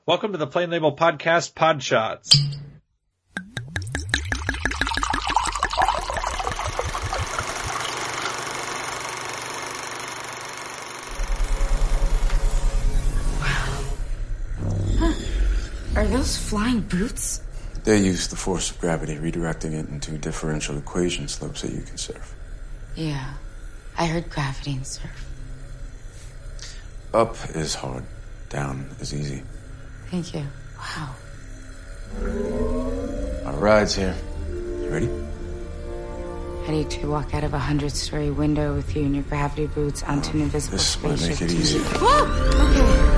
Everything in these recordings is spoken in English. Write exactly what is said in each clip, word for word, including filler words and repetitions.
Welcome to the Plain Label Podcast, Pod Shots. Are those flying boots? They use the force of gravity, redirecting it into differential equation slopes that you can surf. Yeah, I heard gravity and surf. Up is hard, down is easy. Thank you. Wow. Our ride's here. You ready? Ready to walk out of a hundred-story window with you in your gravity boots onto an invisible This might spaceship. make it easier. Whoa! Okay.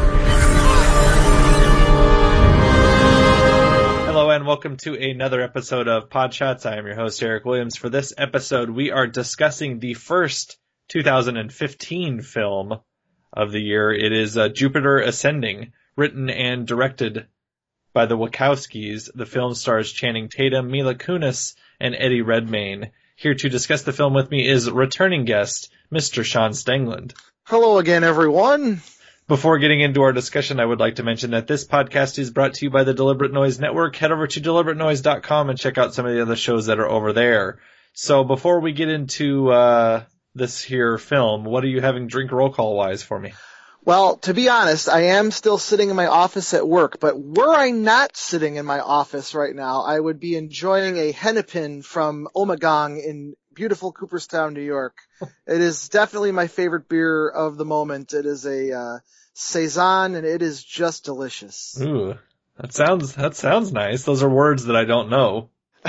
Hello and welcome to another episode of Pod Shots. I am your host, Eric Williams. For this episode, we are discussing the first two thousand fifteen film of the year. It is uh, Jupiter Ascending, written and directed by the Wachowskis. The film stars Channing Tatum, Mila Kunis, and Eddie Redmayne. Here to discuss the film with me is returning guest, Mister Sean Stengland. Hello again, everyone. Before getting into our discussion, I would like to mention that this podcast is brought to you by the Deliberate Noise Network. Head over to deliberate noise dot com and check out some of the other shows that are over there. So before we get into uh this here film, what are you having drink roll call wise for me? Well, to be honest, I am still sitting in my office at work, but were I not sitting in my office right now, I would be enjoying a Hennepin from Ommegang in beautiful Cooperstown, New York. It is definitely my favorite beer of the moment. It is a uh, Saison, and it is just delicious. Ooh, that sounds that sounds nice. Those are words that I don't know.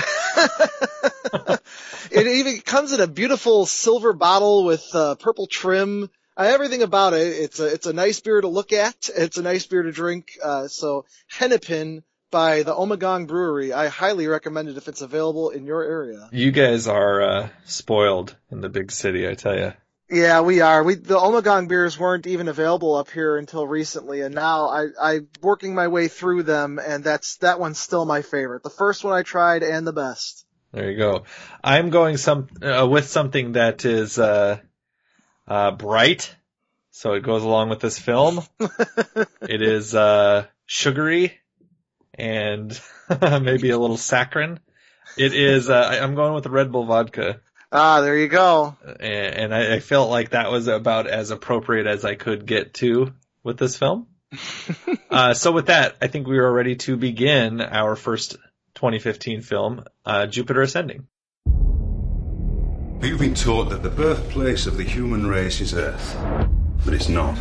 It even comes in a beautiful silver bottle with uh, purple trim. Uh, everything about it. It's a it's a nice beer to look at. It's a nice beer to drink. Uh, so Hennepin by the Ommegang Brewery. I highly recommend it if it's available in your area. You guys are uh, spoiled in the big city, I tell you. Yeah, we are. We the Ommegang beers weren't even available up here until recently, and now I I'm working my way through them, and that's that one's still my favorite. The first one I tried and the best. There you go. I'm going some uh, with something that is uh, uh, bright, so it goes along with this film. It is uh, sugary and maybe a little saccharine. It is. Uh, I'm going with the Red Bull vodka. Ah, there you go. And I, I felt like that was about as appropriate as I could get to with this film. uh, so with that, I think we are ready to begin our first twenty fifteen film, uh, Jupiter Ascending. You've been taught that the birthplace of the human race is Earth, but it's not.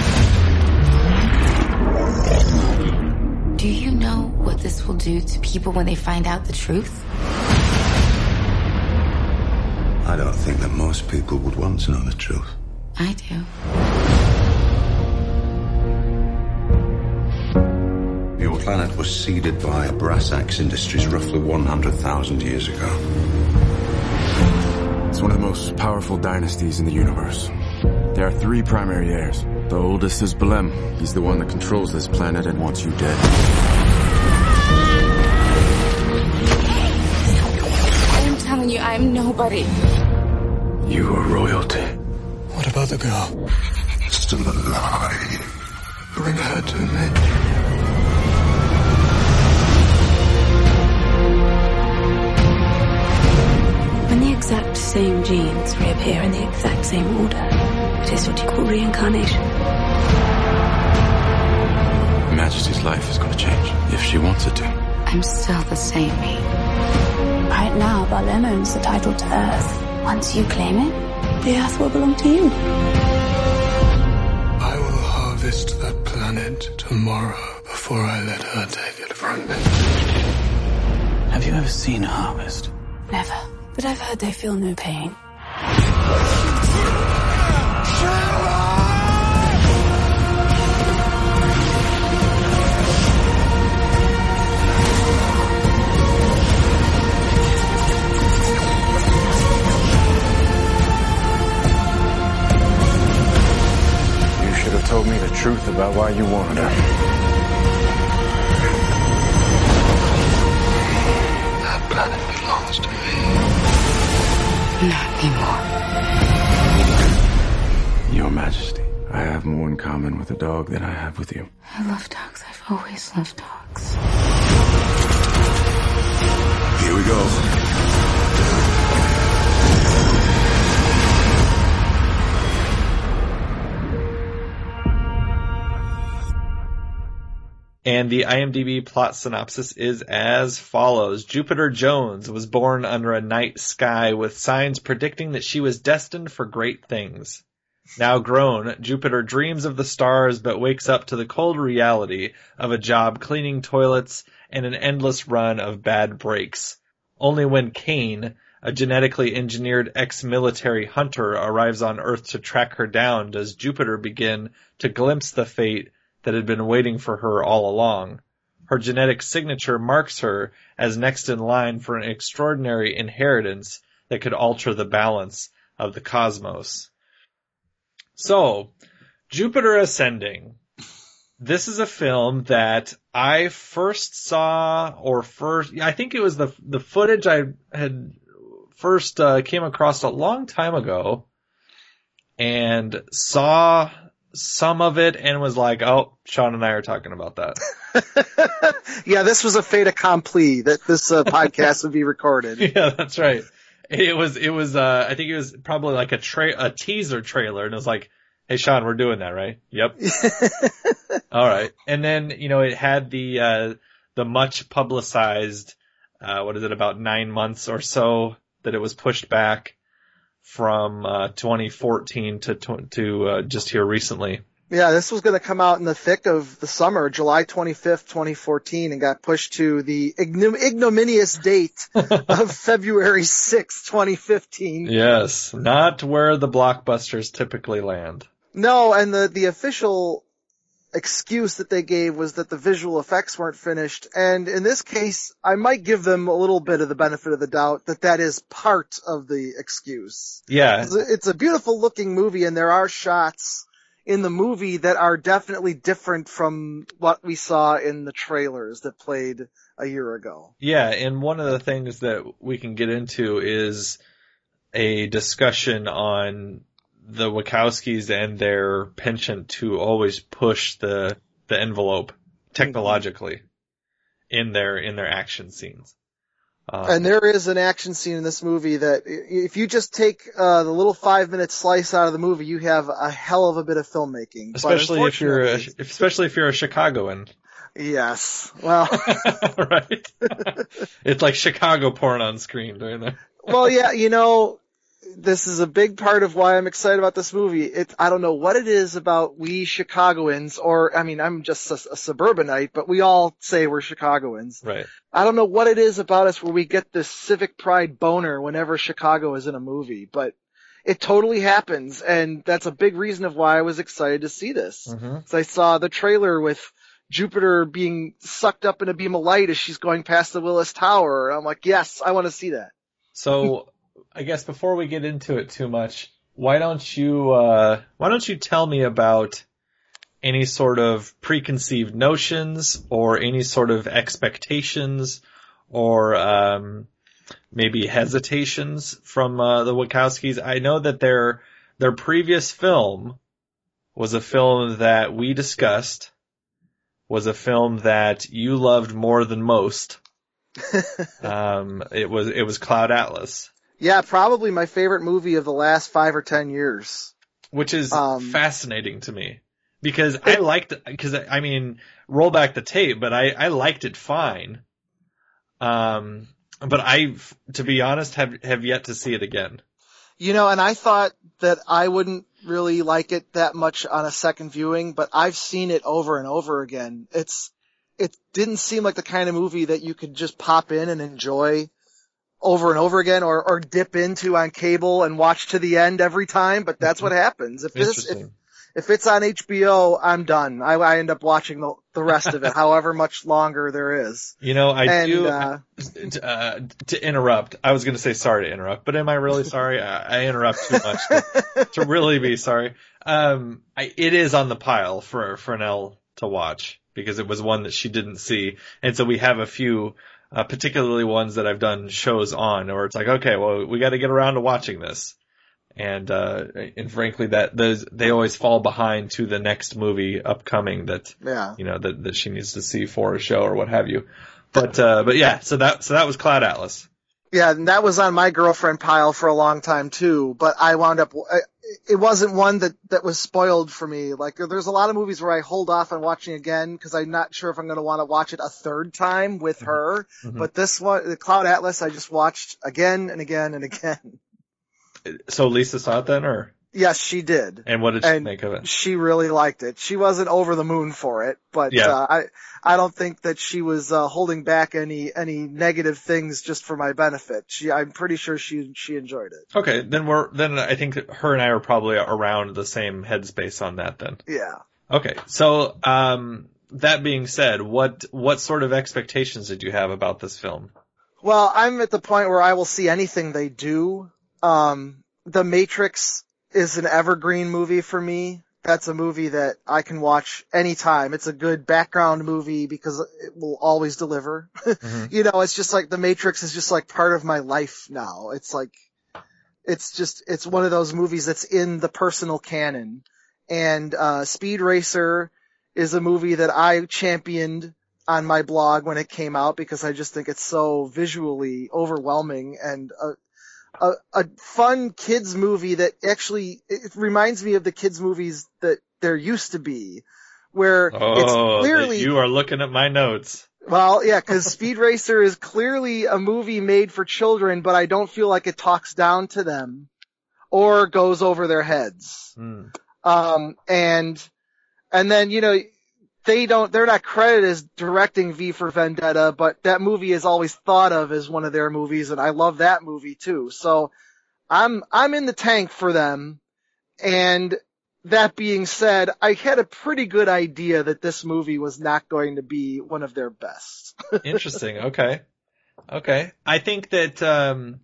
Do you know what this will do to people when they find out the truth? I don't think that most people would want to know the truth. I do. Your planet was seeded by Brass Axe Industries roughly one hundred thousand years ago. It's one of the most powerful dynasties in the universe. There are three primary heirs. The oldest is Belem. He's the one that controls this planet and wants you dead. I'm telling you, I'm nobody. You are royalty. What about the girl? Still alive. Bring her to me. When the exact same genes reappear in the exact same order, it is what you call reincarnation. Majesty's life is going to change, if she wants it to. I'm still the same me. Right now, Belem owns the title to Earth. Once you claim it, the Earth will belong to you. I will harvest that planet tomorrow before I let her take it from me. Have you ever seen a harvest? Never. But I've heard they feel no pain. You should have told me the truth about why you wanted her. That planet belongs to me. Not anymore. Your Majesty, I have more in common with a dog than I have with you. I love dogs. I've always loved dogs. Here we go. And the IMDb plot synopsis is as follows. Jupiter Jones was born under a night sky with signs predicting that she was destined for great things. Now grown, Jupiter dreams of the stars but wakes up to the cold reality of a job cleaning toilets and an endless run of bad breaks. Only when Kane, a genetically engineered ex-military hunter, arrives on Earth to track her down does Jupiter begin to glimpse the fate that had been waiting for her all along. Her genetic signature marks her as next in line for an extraordinary inheritance that could alter the balance of the cosmos. So, Jupiter Ascending. This is a film that I first saw, or first, I think it was the the footage I had first uh, came across a long time ago, and saw some of it and was like, oh, Sean and I are talking about that. Yeah, this was a fait accompli that this uh, podcast would be recorded. Yeah, that's right. It was, it was, uh, I think it was probably like a tra- a teaser trailer, and it was like, hey, Sean, we're doing that, right? Yep. All right. And then, you know, it had the, uh, the much publicized, uh, what is it, about nine months or so that it was pushed back from uh, twenty fourteen to to uh, just here recently. Yeah, this was going to come out in the thick of the summer, July twenty-fifth, twenty fourteen, and got pushed to the ignom- ignominious date of February sixth, twenty fifteen. Yes, not where the blockbusters typically land. No, and the, the official excuse that they gave was that the visual effects weren't finished. And in this case, I might give them a little bit of the benefit of the doubt that that is part of the excuse. Yeah. It's a, it's a beautiful looking movie, and there are shots in the movie that are definitely different from what we saw in the trailers that played a year ago. Yeah, and one of the things that we can get into is a discussion on the Wachowskis and their penchant to always push the the envelope technologically in their in their action scenes. Um, and there is an action scene in this movie that if you just take uh, the little five minute slice out of the movie, you have a hell of a bit of filmmaking. Especially if you're a, especially if you're a Chicagoan. Yes. Well, right. It's like Chicago porn on screen during that. Well, yeah, you know, this is a big part of why I'm excited about this movie. It, I don't know what it is about we Chicagoans, or, I mean, I'm just a, a suburbanite, but we all say we're Chicagoans. Right. I don't know what it is about us where we get this civic pride boner whenever Chicago is in a movie, but it totally happens, and that's a big reason of why I was excited to see this. Mm-hmm. So I saw the trailer with Jupiter being sucked up in a beam of light as she's going past the Willis Tower. I'm like, yes, I want to see that. So, I guess before we get into it too much, why don't you uh, why don't you tell me about any sort of preconceived notions or any sort of expectations or um, maybe hesitations from uh, the Wachowskis? I know that their their previous film was a film that we discussed, was a film that you loved more than most. um, it was it was Cloud Atlas. Yeah, probably my favorite movie of the last five or ten years. Which is um, fascinating to me. Because I liked, because I mean, roll back the tape, but I, I liked it fine. Um, but I, to be honest, have, have yet to see it again. You know, and I thought that I wouldn't really like it that much on a second viewing, but I've seen it over and over again. It's, it didn't seem like the kind of movie that you could just pop in and enjoy over and over again, or, or dip into on cable and watch to the end every time, but that's what happens. If this, if, if it's on H B O, I'm done. I, I end up watching the, the rest of it, however much longer there is. You know, I and, do, uh, uh, to interrupt, I was going to say sorry to interrupt, but am I really sorry? I, I interrupt too much to, to really be sorry. Um, I, it is on the pile for, for Nell to watch, because it was one that she didn't see. And so we have a few, Uh, particularly ones that I've done shows on, or it's like, okay, well, we got to get around to watching this. And, uh, and frankly, that those, they always fall behind to the next movie upcoming that, Yeah. you know, that, that she needs to see for a show or what have you. But, uh, but yeah, so that, so that was Cloud Atlas. Yeah, and that was on my girlfriend pile for a long time too, but I wound up, it wasn't one that, that was spoiled for me. Like, there's a lot of movies where I hold off on watching again because I'm not sure if I'm going to want to watch it a third time with her. Mm-hmm. But this one, the Cloud Atlas, I just watched again and again and again. So Lisa saw it then, or? Yes, she did. And what did she and make of it? She really liked it. She wasn't over the moon for it, but yeah. uh, I I don't think that she was uh, holding back any any negative things just for my benefit. She I'm pretty sure she she enjoyed it. Okay, then we're then I think her and I are probably around the same headspace on that then. Yeah. Okay, so um, that being said, what what sort of expectations did you have about this film? Well, I'm at the point where I will see anything they do. Um, The Matrix is an evergreen movie for me. That's a movie that I can watch anytime. It's a good background movie because it will always deliver. Mm-hmm. You know, it's just like The Matrix is just like part of my life now. It's like, it's just, it's one of those movies that's in the personal canon. And, uh, Speed Racer is a movie that I championed on my blog when it came out because I just think it's so visually overwhelming and, uh, A, a fun kids movie that actually, it reminds me of the kids movies that there used to be, where oh, it's clearly, you are looking at my notes. Well, yeah, cause Speed Racer is clearly a movie made for children, but I don't feel like it talks down to them or goes over their heads. Hmm. Um, and, and then, you know, They don't, they're not credited as directing V for Vendetta, but that movie is always thought of as one of their movies, and I love that movie too. So I'm, I'm in the tank for them. And that being said, I had a pretty good idea that this movie was not going to be one of their best. Interesting. Okay. Okay. I think that, um,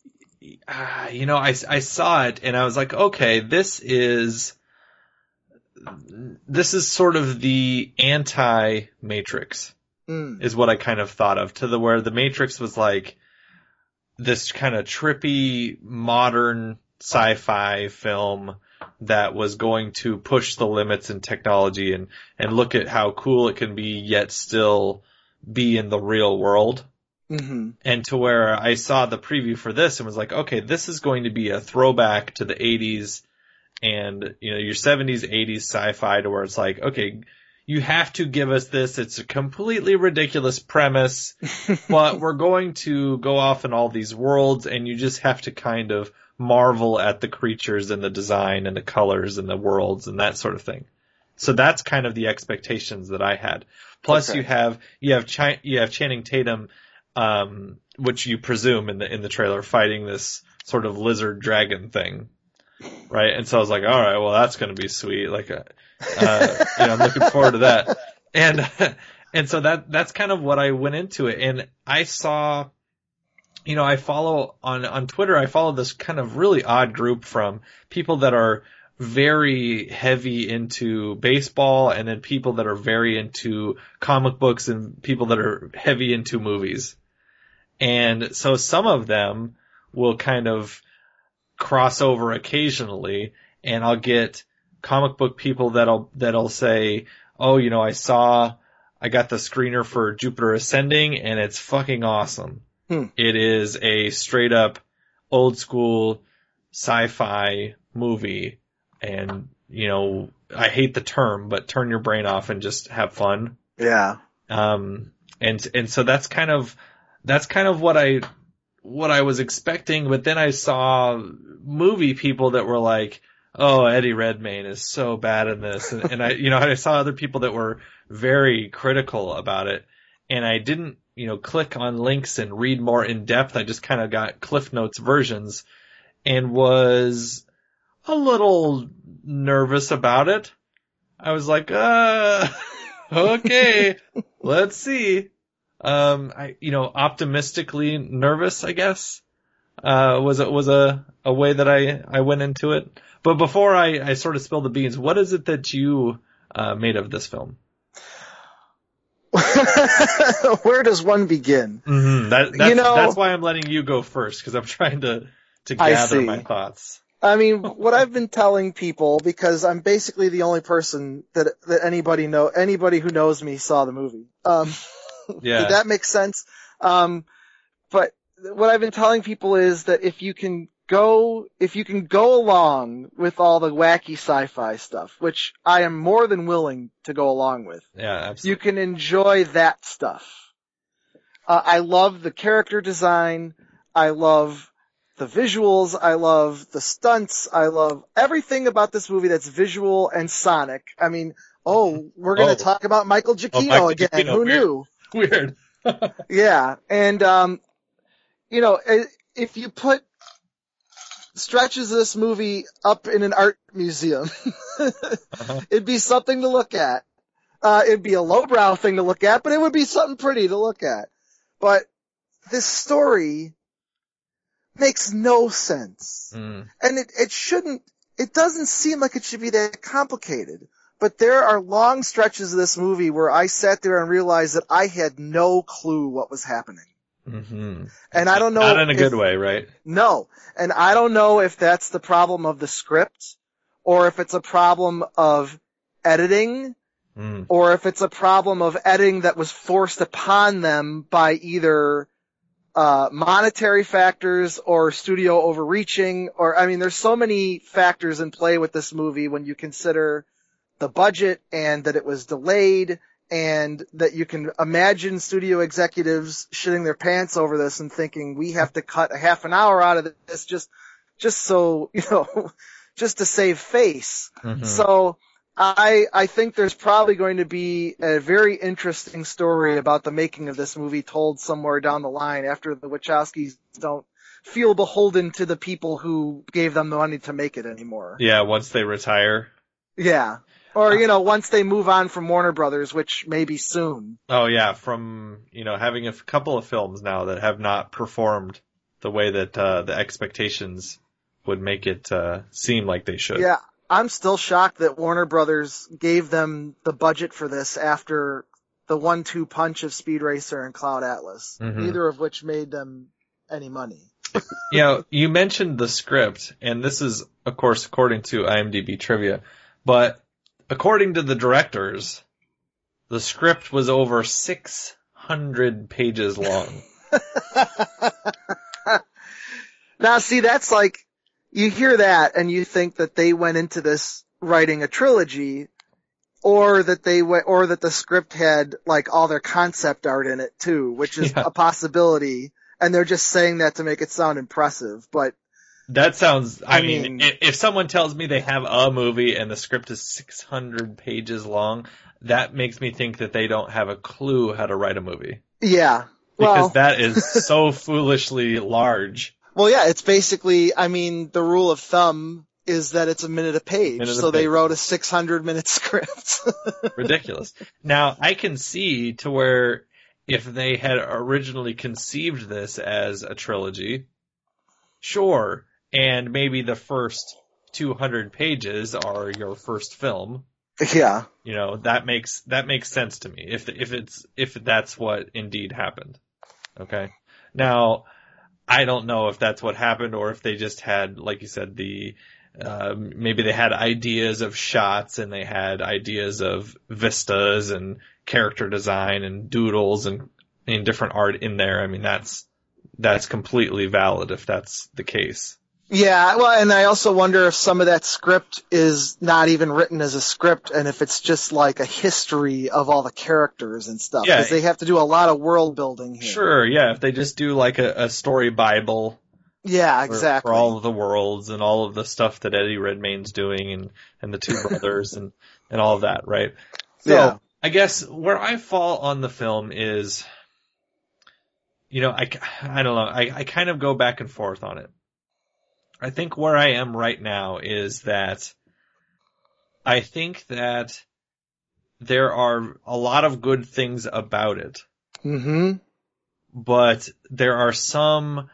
uh, you know, I, I saw it and I was like, okay, this is, this is sort of the anti-Matrix, mm. is what I kind of thought of, to the where the Matrix was like this kind of trippy, modern sci-fi film that was going to push the limits in technology and, and look at how cool it can be, yet still be in the real world. Mm-hmm. And to where I saw the preview for this and was like, okay, this is going to be a throwback to the eighties and, you know, your seventies, eighties sci-fi, to where it's like, okay, you have to give us this. It's a completely ridiculous premise, but we're going to go off in all these worlds and you just have to kind of marvel at the creatures and the design and the colors and the worlds and that sort of thing. So that's kind of the expectations that I had. Plus okay. you have, you have, Ch- you have Channing Tatum, um, which you presume in the, in the trailer, fighting this sort of lizard dragon thing. Right. And so I was like, all right, well, that's going to be sweet. Like, uh, uh, you know, I'm looking forward to that. And, and so that, that's kind of what I went into it. And I saw, you know, I follow on, on Twitter, I follow this kind of really odd group from people that are very heavy into baseball and then people that are very into comic books and people that are heavy into movies. And so some of them will kind of cross over occasionally, and I'll get comic book people that'll, that'll say, oh, you know, I saw, I got the screener for Jupiter Ascending and it's fucking awesome. Hmm. It is a straight up old school sci-fi movie. And, you know, I hate the term, but turn your brain off and just have fun. Yeah. Um, and, and so that's kind of, that's kind of what I, what I was expecting, but then I saw movie people that were like, oh, Eddie Redmayne is so bad in this. And, and I, you know, I saw other people that were very critical about it. And I didn't, you know, click on links and read more in depth. I just kind of got Cliff Notes versions and was a little nervous about it. I was like, uh, okay, let's see. Um, I, you know, optimistically nervous, I guess, uh, was it was a, a way that I, I went into it. But before I, I sort of spill the beans, what is it that you, uh, made of this film? Where does one begin? Mm-hmm. That, that's, you know, that's why I'm letting you go first, because I'm trying to, to gather my thoughts. I mean, what I've been telling people, because I'm basically the only person that that anybody know anybody who knows me saw the movie. Um, Yeah. Did that make sense? Um, but what I've been telling people is that if you can go, if you can go along with all the wacky sci-fi stuff, which I am more than willing to go along with, Yeah, absolutely. you can enjoy that stuff. Uh, I love the character design. I love the visuals. I love the stunts. I love everything about this movie that's visual and sonic. I mean, oh, we're going to Oh. talk about Michael Giacchino Oh, Michael again. Giacchino, Who weird. knew? Weird. Yeah. And, um, you know, i- if you put stretches of this movie up in an art museum, Uh-huh. it'd be something to look at. Uh, it'd be a lowbrow thing to look at, but it would be something pretty to look at. But this story makes no sense. Mm. And it, it shouldn't, it doesn't seem like it should be that complicated. But there are long stretches of this movie where I sat there and realized that I had no clue what was happening. Mm-hmm. And I don't know. Not in a if- good way, right? No. And I don't know if that's the problem of the script, or if it's a problem of editing, Mm. or if it's a problem of editing that was forced upon them by either uh monetary factors or studio overreaching, or, I mean, there's so many factors in play with this movie when you consider the budget and that it was delayed, and that you can imagine studio executives shitting their pants over this and thinking, we have to cut a half an hour out of this just, just so, you know, just to save face. Mhm. So I, I think there's probably going to be a very interesting story about the making of this movie told somewhere down the line after the Wachowskis don't feel beholden to the people who gave them the money to make it anymore. Yeah, once they retire. Yeah. Or, you know, once they move on from Warner Brothers, which may be soon. Oh yeah, from, you know, having a f- couple of films now that have not performed the way that uh, the expectations would make it uh, seem like they should. Yeah. I'm still shocked that Warner Brothers gave them the budget for this after the one two punch of Speed Racer and Cloud Atlas, Mhm. neither of which made them any money. You know, you mentioned the script, and this is, of course, according to IMDb trivia, but according to the directors, the script was over six hundred pages long. Now, see, that's like, you hear that and you think that they went into this writing a trilogy, or that they went, or that the script had like all their concept art in it too, which is Yeah. a possibility, and they're just saying that to make it sound impressive. But That sounds, I, I mean, mean- i- if someone tells me they have a movie and the script is six hundred pages long, that makes me think that they don't have a clue how to write a movie. yeah, Because well, that is so foolishly large. well, yeah, it's basically, I mean, the rule of thumb is that it's a minute a page, Minute a so they page. wrote a six hundred minute script. Ridiculous. Now, I can see to where if they had originally conceived this as a trilogy, sure, and maybe the first two hundred pages are your first film, Yeah. you know, that makes that makes sense to me if if it's if that's what indeed happened. Okay. Now, I don't know if that's what happened or if they just had, like you said, the uh, maybe they had ideas of shots and they had ideas of vistas and character design and doodles and, and different art in there. I mean, that's that's completely valid if that's the case. Yeah, well, and I also wonder if some of that script is not even written as a script, and if it's just like a history of all the characters and stuff. Yeah. Because they have to do a lot of world building here. Sure, yeah, if they just do like a, a story Bible Yeah, for, exactly. for all of the worlds and all of the stuff that Eddie Redmayne's doing and, and the two brothers and, and all of that, right? So, Yeah. I guess where I fall on the film is, you know, I, I don't know, I, I kind of go back and forth on it. I think where I am right now is that I think that there are a lot of good things about it, Mm-hmm. but there are some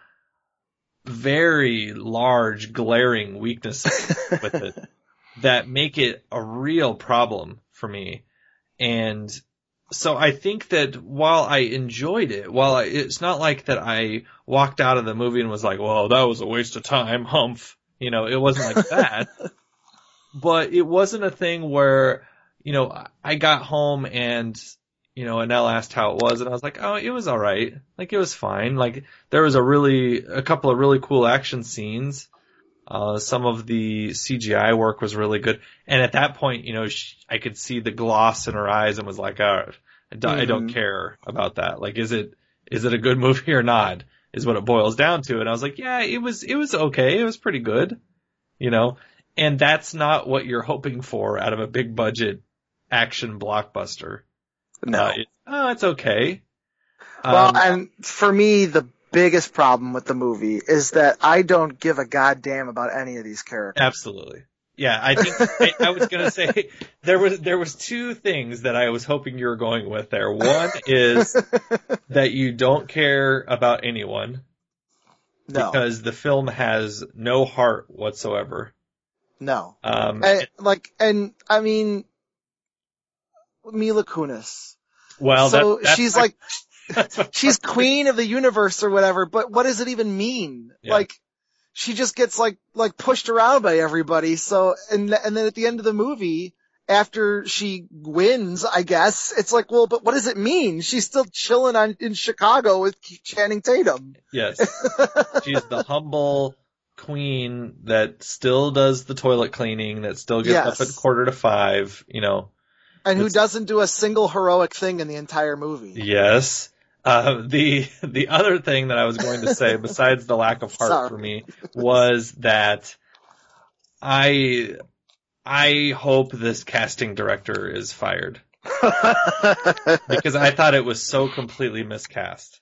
very large, glaring weaknesses with it that make it a real problem for me. And so I think that while I enjoyed it, while I, it's not like that I walked out of the movie and was like, well, that was a waste of time, humph. You know, it wasn't like that. But it wasn't a thing where, you know, I got home and, you know, Annelle asked how it was, and I was like, oh, it was alright. Like, it was fine. Like, there was a really, a couple of really cool action scenes. Uh, some of the C G I work was really good. And at that point, you know, she, I could see the gloss in her eyes and was like, oh, I don't, mm-hmm. I don't care about that. Like, is it, is it a good movie or not? Is what it boils down to. And I was like, yeah, it was, it was okay. It was pretty good. You know, and that's not what you're hoping for out of a big budget action blockbuster. No. Uh, it, oh, it's okay. Well, um, and for me, the biggest problem with the movie is that I don't give a goddamn about any of these characters. Absolutely. Yeah, I think I, I was gonna say there was there was two things that I was hoping you were going with there. One is that you don't care about anyone. No. Because the film has no heart whatsoever. No. Um, and, like, and I mean, Mila Kunis. Well, so that, that's she's my, like, she's queen of the universe or whatever, but what does it even mean? Yeah. Like, she just gets like, like pushed around by everybody. So, and, and then at the end of the movie, after she wins, I guess, it's like, well, but what does it mean? She's still chilling on, in Chicago with Channing Tatum. Yes. She's the humble queen that still does the toilet cleaning, that still gets Yes. up at quarter to five, you know. And who It's- doesn't do a single heroic thing in the entire movie. Yes. Uh, the, the other thing that I was going to say, besides the lack of heart Sorry. for me, was that I, I hope this casting director is fired. Because I thought it was so completely miscast.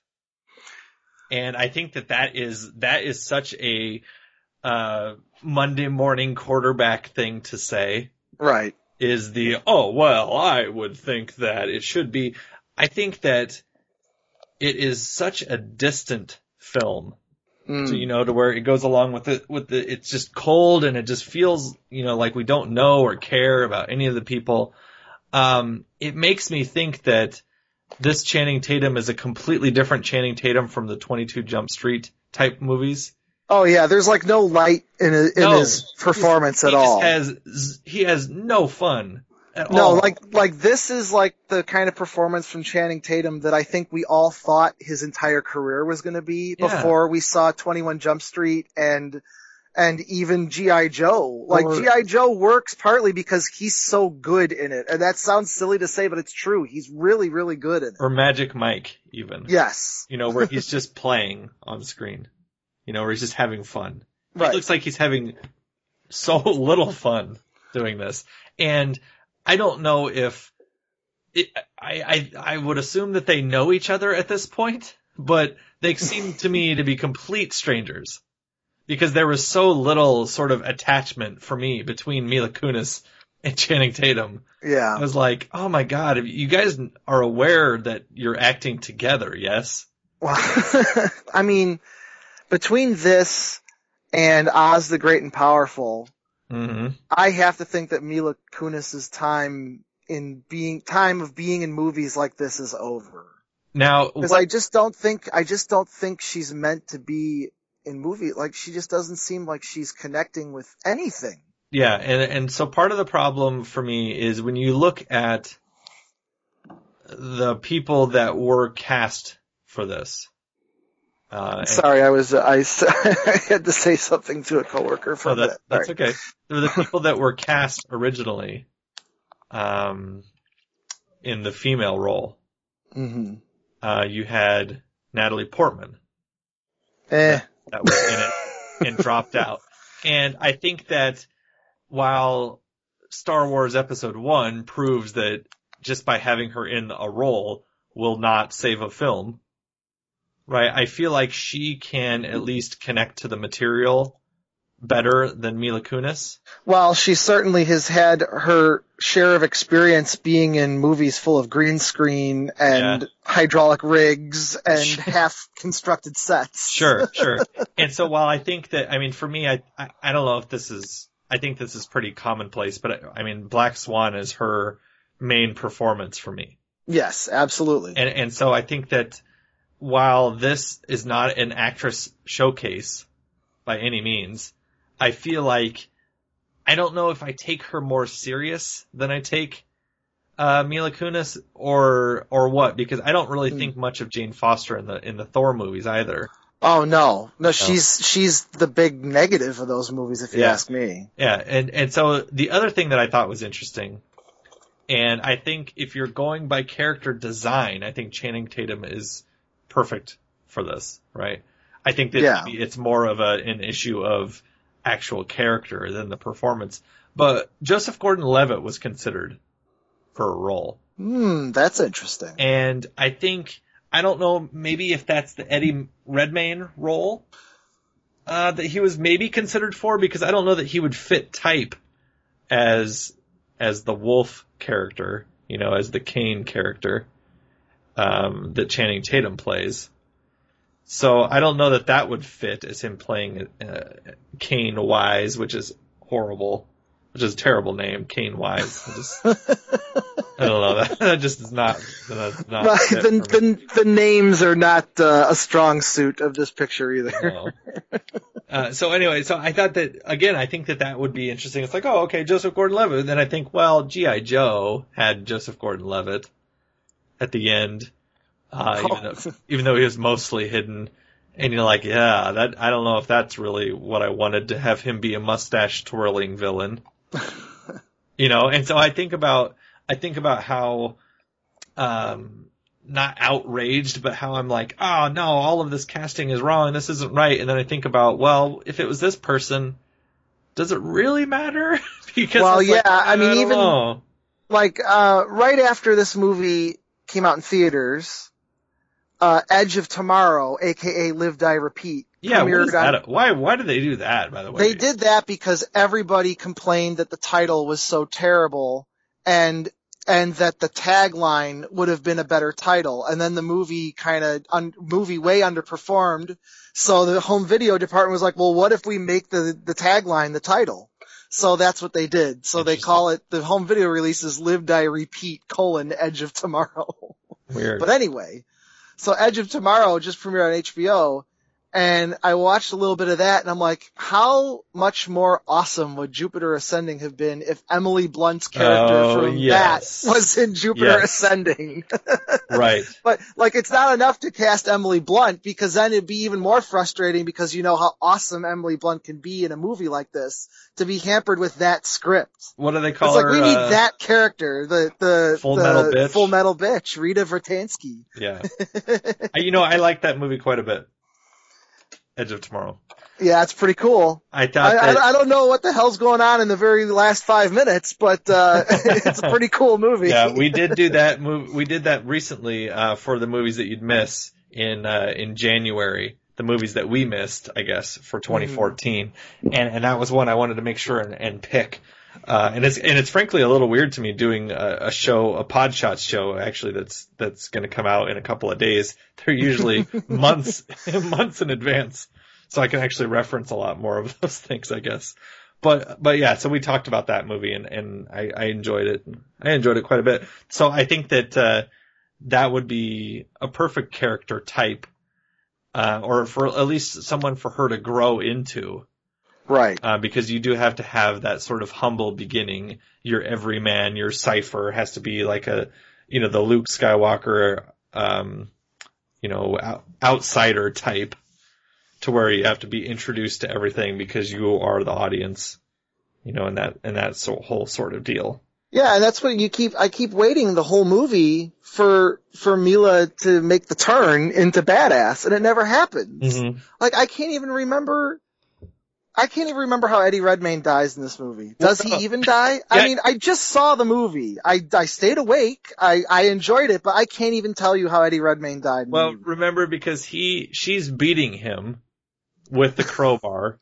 And I think that that is, that is such a, uh, Monday morning quarterback thing to say. Right. Is the, oh, well, I would think that it should be. I think that it is such a distant film. Mm. So, you know, to where it goes along with it, with the, it's just cold and it just feels, you know, like we don't know or care about any of the people. Um, it makes me think that this Channing Tatum is a completely different Channing Tatum from the twenty-two Jump Street type movies. Oh yeah, there's like no light in his, in No, his performance he at just all. Has, he has no fun at No, all. like like this is like the kind of performance from Channing Tatum that I think we all thought his entire career was going to be Yeah. before we saw twenty-one Jump Street and and even G I. Joe. Like Or- G I. Joe works partly because he's so good in it. And that sounds silly to say, but it's true. He's really, really good in it. Or Magic Mike, even. Yes. You know, where he's just playing on screen. You know, where he's just having fun. Right. It looks like he's having so little fun doing this. And I don't know if it, I, I, I would assume that they know each other at this point, but they seem to me to be complete strangers because there was so little sort of attachment for me between Mila Kunis and Channing Tatum. Yeah. I was like, oh my God, you guys are aware that you're acting together, yes? Well, I mean, between this and Oz the Great and Powerful, Mm-hmm. I have to think that Mila Kunis's time in being time of being in movies like this is over. Now, Because what- I just don't think I just don't think she's meant to be in movie. Like she just doesn't seem like she's connecting with anything. yeah, and and so part of the problem for me is when you look at the people that were cast for this. Uh, and- Sorry, I was I, I had to say something to a coworker for No, a that, minute. that's Sorry. okay. The people that were cast originally, um, in the female role, Mm-hmm. uh, you had Natalie Portman Eh. that was in it and dropped out. And I think that while Star Wars Episode One proves that just by having her in a role will not save a film, right? I feel like she can at least connect to the material better than Mila Kunis. Well, she certainly has had her share of experience being in movies full of green screen and Yeah. hydraulic rigs and half-constructed sets. Sure, sure. And so while I think that, I mean, for me, I, I, I don't know if this is, I think this is pretty commonplace, but I, I mean, Black Swan is her main performance for me. Yes, absolutely. And, and so I think that while this is not an actress showcase by any means, I feel like I don't know if I take her more serious than I take uh, Mila Kunis or or what, because I don't really mm. think much of Jane Foster in the in the Thor movies either. Oh no, no, she's no. she's the big negative of those movies, if you yeah. ask me. Yeah, and and so the other thing that I thought was interesting, and I think if you're going by character design, I think Channing Tatum is perfect for this, right? I think that yeah. it's more of a an issue of actual character than the performance. But Joseph Gordon-Levitt was considered for a role. Hmm, that's interesting. And I think. I don't know, maybe if that's the Eddie Redmayne role uh, that he was maybe considered for, because I don't know that he would fit type as as the Wolf character, you know, as the Kane character um, that Channing Tatum plays. So I don't know that that would fit as him playing uh, Kane Wise, which is horrible, which is a terrible name, Kane Wise. I just... I don't know. That, that just is not. That's not right, the, the, the names are not uh, a strong suit of this picture either. No. Uh, so anyway, so I thought that again. I think that that would be interesting. It's like, oh, okay, Joseph Gordon-Levitt. Then I think, well, G I. Joe had Joseph Gordon-Levitt at the end, uh, oh. even though even though he was mostly hidden. And you're like, yeah, that I don't know if that's really what I wanted to have him be, a mustache twirling villain. You know, and so I think about. I think about how, um, not outraged, but how I'm like, oh no, all of this casting is wrong, this isn't right. And then I think about, well, if it was this person, does it really matter? Because well, I yeah, like, I, I mean, I even know. like uh, right after this movie came out in theaters, uh, Edge of Tomorrow, aka Live Die Repeat. Yeah, what is that? Why? Why did they do that? By the way, they did that because everybody complained that the title was so terrible. And, and that the tagline would have been a better title. And then the movie kind of, un, movie way underperformed. So the home video department was like, well, what if we make the, the tagline the title? So that's what they did. So they call it, the home video release is Live, Die, Repeat, colon, Edge of Tomorrow. Weird. But anyway, so Edge of Tomorrow just premiered on H B O. And I watched a little bit of that, and I'm like, how much more awesome would Jupiter Ascending have been if Emily Blunt's character oh, from yes. that was in Jupiter yes. Ascending? Right. But, like, it's not enough to cast Emily Blunt, because then it'd be even more frustrating, because you know how awesome Emily Blunt can be in a movie like this, to be hampered with that script. What do they call it's her? It's like, we uh, need that character, the, the, Full the Metal Bitch. Full Metal Bitch, Rita Vertansky. Yeah. You know, I like that movie quite a bit. Edge of Tomorrow. Yeah, it's pretty cool. I thought I, that, I, I don't know what the hell's going on in the very last five minutes, but uh, it's a pretty cool movie. Yeah, we did do that move. We did that recently uh, for the movies that you'd miss in uh, in January. The movies that we missed, I guess, for twenty fourteen, mm. and and that was one I wanted to make sure and, and pick. Uh, and it's and it's frankly a little weird to me doing a, a show, a Podshots show, actually that's that's going to come out in a couple of days. They're usually months months in advance, so I can actually reference a lot more of those things, I guess. But but yeah, so we talked about that movie, and and I, I enjoyed it. I enjoyed it quite a bit. So I think that uh, that would be a perfect character type, uh, or for at least someone for her to grow into. Right. Uh, because you do have to have that sort of humble beginning. Your everyman, your Cypher has to be like a, you know, the Luke Skywalker, um, you know, out, outsider type, to where you have to be introduced to everything because you are the audience, you know, and that, and that so, whole sort of deal. Yeah, and that's what you keep, I keep waiting the whole movie for, for Mila to make the turn into badass, and it never happens. Mm-hmm. Like, I can't even remember, I can't even remember how Eddie Redmayne dies in this movie. Does he even die? Yeah. I mean, I just saw the movie. I, I stayed awake. I, I enjoyed it, but I can't even tell you how Eddie Redmayne died. Well, remember, because he, she's beating him with the crowbar.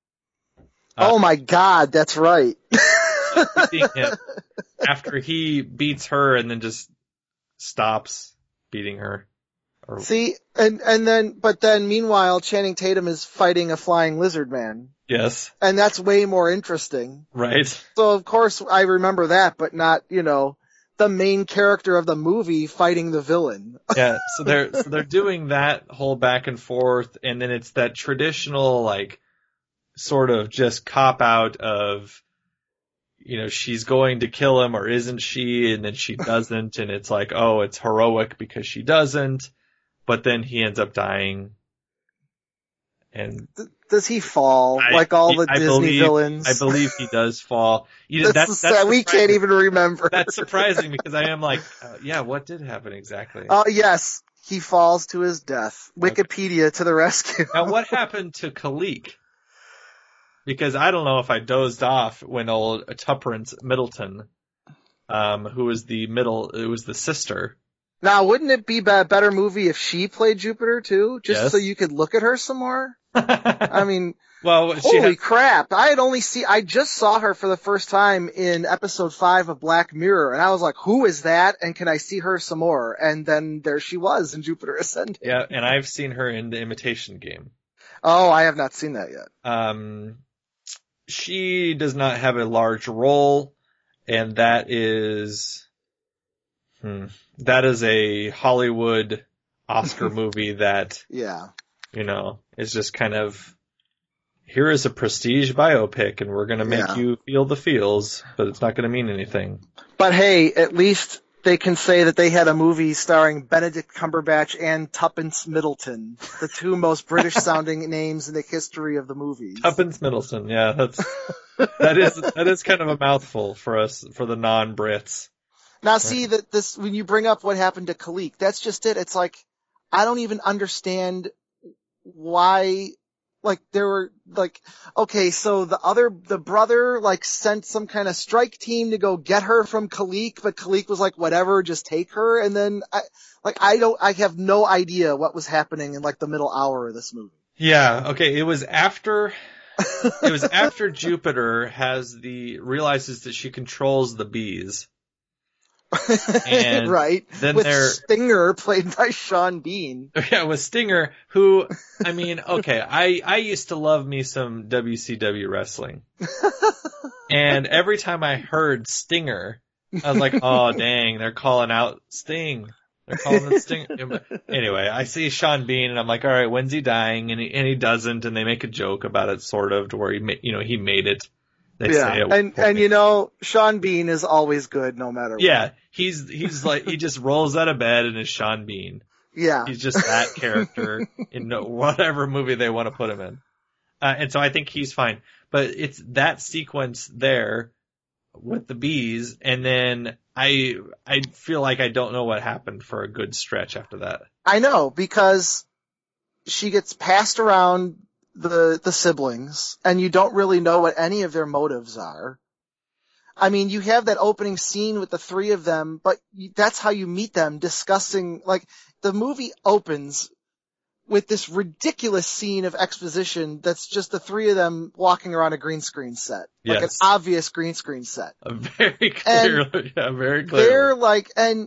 Uh, oh my God, that's right. beating him after he beats her and then just stops beating her. Or... See, and, and then, but then meanwhile, Channing Tatum is fighting a flying lizard man. Yes. And that's way more interesting. Right. So of course I remember that, but not, you know, the main character of the movie fighting the villain. Yeah, so they're, so they're doing that whole back and forth, and then it's that traditional, like, sort of just cop out of, you know, she's going to kill him or isn't she? And then she doesn't. And it's like, oh, it's heroic because she doesn't. But then he ends up dying. And does he fall I, like all the I Disney believe, villains? I believe he does fall. You know, that's that's, that's we can't even remember. That's surprising because I am like, uh, yeah, what did happen exactly? Oh, uh, yes. He falls to his death. Wikipedia okay. to the rescue. Now, what happened to Kalik? Because I don't know if I dozed off when old Tuppence Middleton, um, who was the middle, it was the sister. Now, wouldn't it be a better movie if she played Jupiter too? Just yes. so you could look at her some more? I mean, well, holy had... crap. I had only seen, I just saw her for the first time in episode five of Black Mirror, and I was like, who is that? And can I see her some more? And then there she was in Jupiter Ascending. Yeah, and I've seen her in The Imitation Game. Oh, I have not seen that yet. Um, she does not have a large role, and that is, hmm, that is a Hollywood Oscar movie that, yeah, you know, is just kind of, here is a prestige biopic, and we're going to make yeah. you feel the feels, but it's not going to mean anything. But hey, at least they can say that they had a movie starring Benedict Cumberbatch and Tuppence Middleton, the two most British-sounding names in the history of the movies. Tuppence Middleton, yeah, that's that is that is kind of a mouthful for us, for the non-Brits. Now, see that this when you bring up what happened to Kalik, that's just it. It's like I don't even understand why. Like, there were, like, okay, so the other, the brother, like, sent some kind of strike team to go get her from Kalik, but Kalik was like, whatever, just take her, and then, I, like, I don't, I have no idea what was happening in, like, the middle hour of this movie. Yeah, okay, it was after, it was after Jupiter has the, realizes that she controls the bees. And right. Then with there, Stinger, played by Sean Bean. Yeah, with Stinger, who, I mean, okay, I, I used to love me some W C W wrestling. And every time I heard Stinger, I was like, oh dang, they're calling out Sting. They're calling it Sting. Anyway, I see Sean Bean and I'm like, alright, when's he dying? And he, and he doesn't, and they make a joke about it, sort of, to where he, ma- you know, he made it. They yeah, say it and and you know, Sean Bean is always good no matter what. Yeah, he's he's like he just rolls out of bed and is Sean Bean. Yeah, he's just that character in whatever movie they want to put him in, uh, and so I think he's fine. But it's that sequence there with the bees, and then I I feel like I don't know what happened for a good stretch after that. I know, because she gets passed around the the siblings, and you don't really know what any of their motives are. I mean, you have that opening scene with the three of them, but you, that's how you meet them, discussing, like, the movie opens with this ridiculous scene of exposition that's just the three of them walking around a green screen set. Like yes. an obvious green screen set. A very clear, yeah, very clear. They're like, and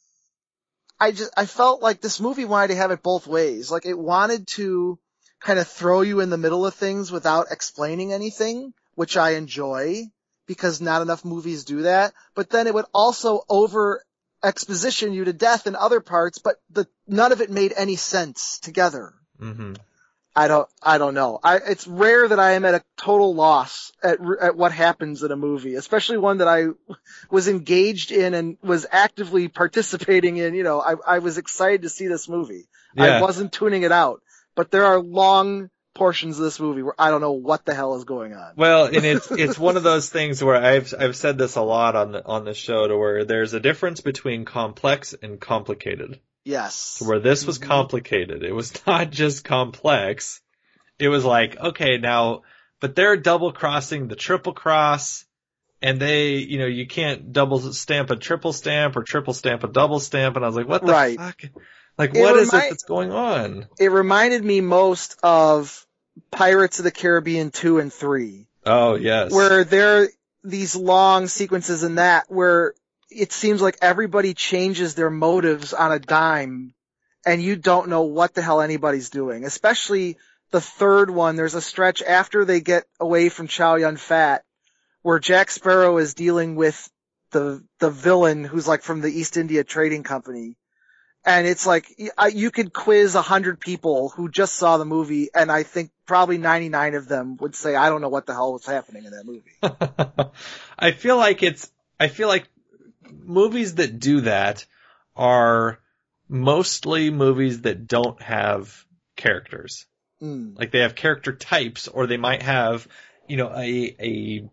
I just, I felt like this movie wanted to have it both ways. Like, it wanted to kind of throw you in the middle of things without explaining anything, which I enjoy, because not enough movies do that. But then it would also over exposition you to death in other parts, but the none of it made any sense together. Mm-hmm. I don't, I don't know. I, it's rare that I am at a total loss at, at what happens in a movie, especially one that I was engaged in and was actively participating in. You know, I, I was excited to see this movie. Yeah. I wasn't tuning it out. But there are long portions of this movie where I don't know what the hell is going on. Well, and it's it's one of those things where I've I've said this a lot on the on the show, to where there's a difference between complex and complicated. Yes. To where this was complicated. It was not just complex. It was like, okay, now, but they're double crossing the triple cross, and they, you know, you can't double stamp a triple stamp or triple stamp a double stamp, and I was like, what the right. fuck? Like, it what remi- is it that's going on? It reminded me most of Pirates of the Caribbean two and three. Oh, yes. Where there are these long sequences in that where it seems like everybody changes their motives on a dime, and you don't know what the hell anybody's doing. Especially the third one. There's a stretch after they get away from Chow Yun-Fat where Jack Sparrow is dealing with the the villain who's like from the East India Trading Company. And it's like, you could quiz a hundred people who just saw the movie, and I think probably ninety-nine of them would say, I don't know what the hell was happening in that movie. I feel like it's, I feel like movies that do that are mostly movies that don't have characters. Mm. Like they have character types, or they might have, you know, a, a,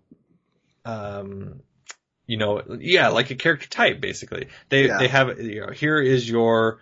um, you know, yeah, like a character type, basically. They, Yeah. they have, you know, here is your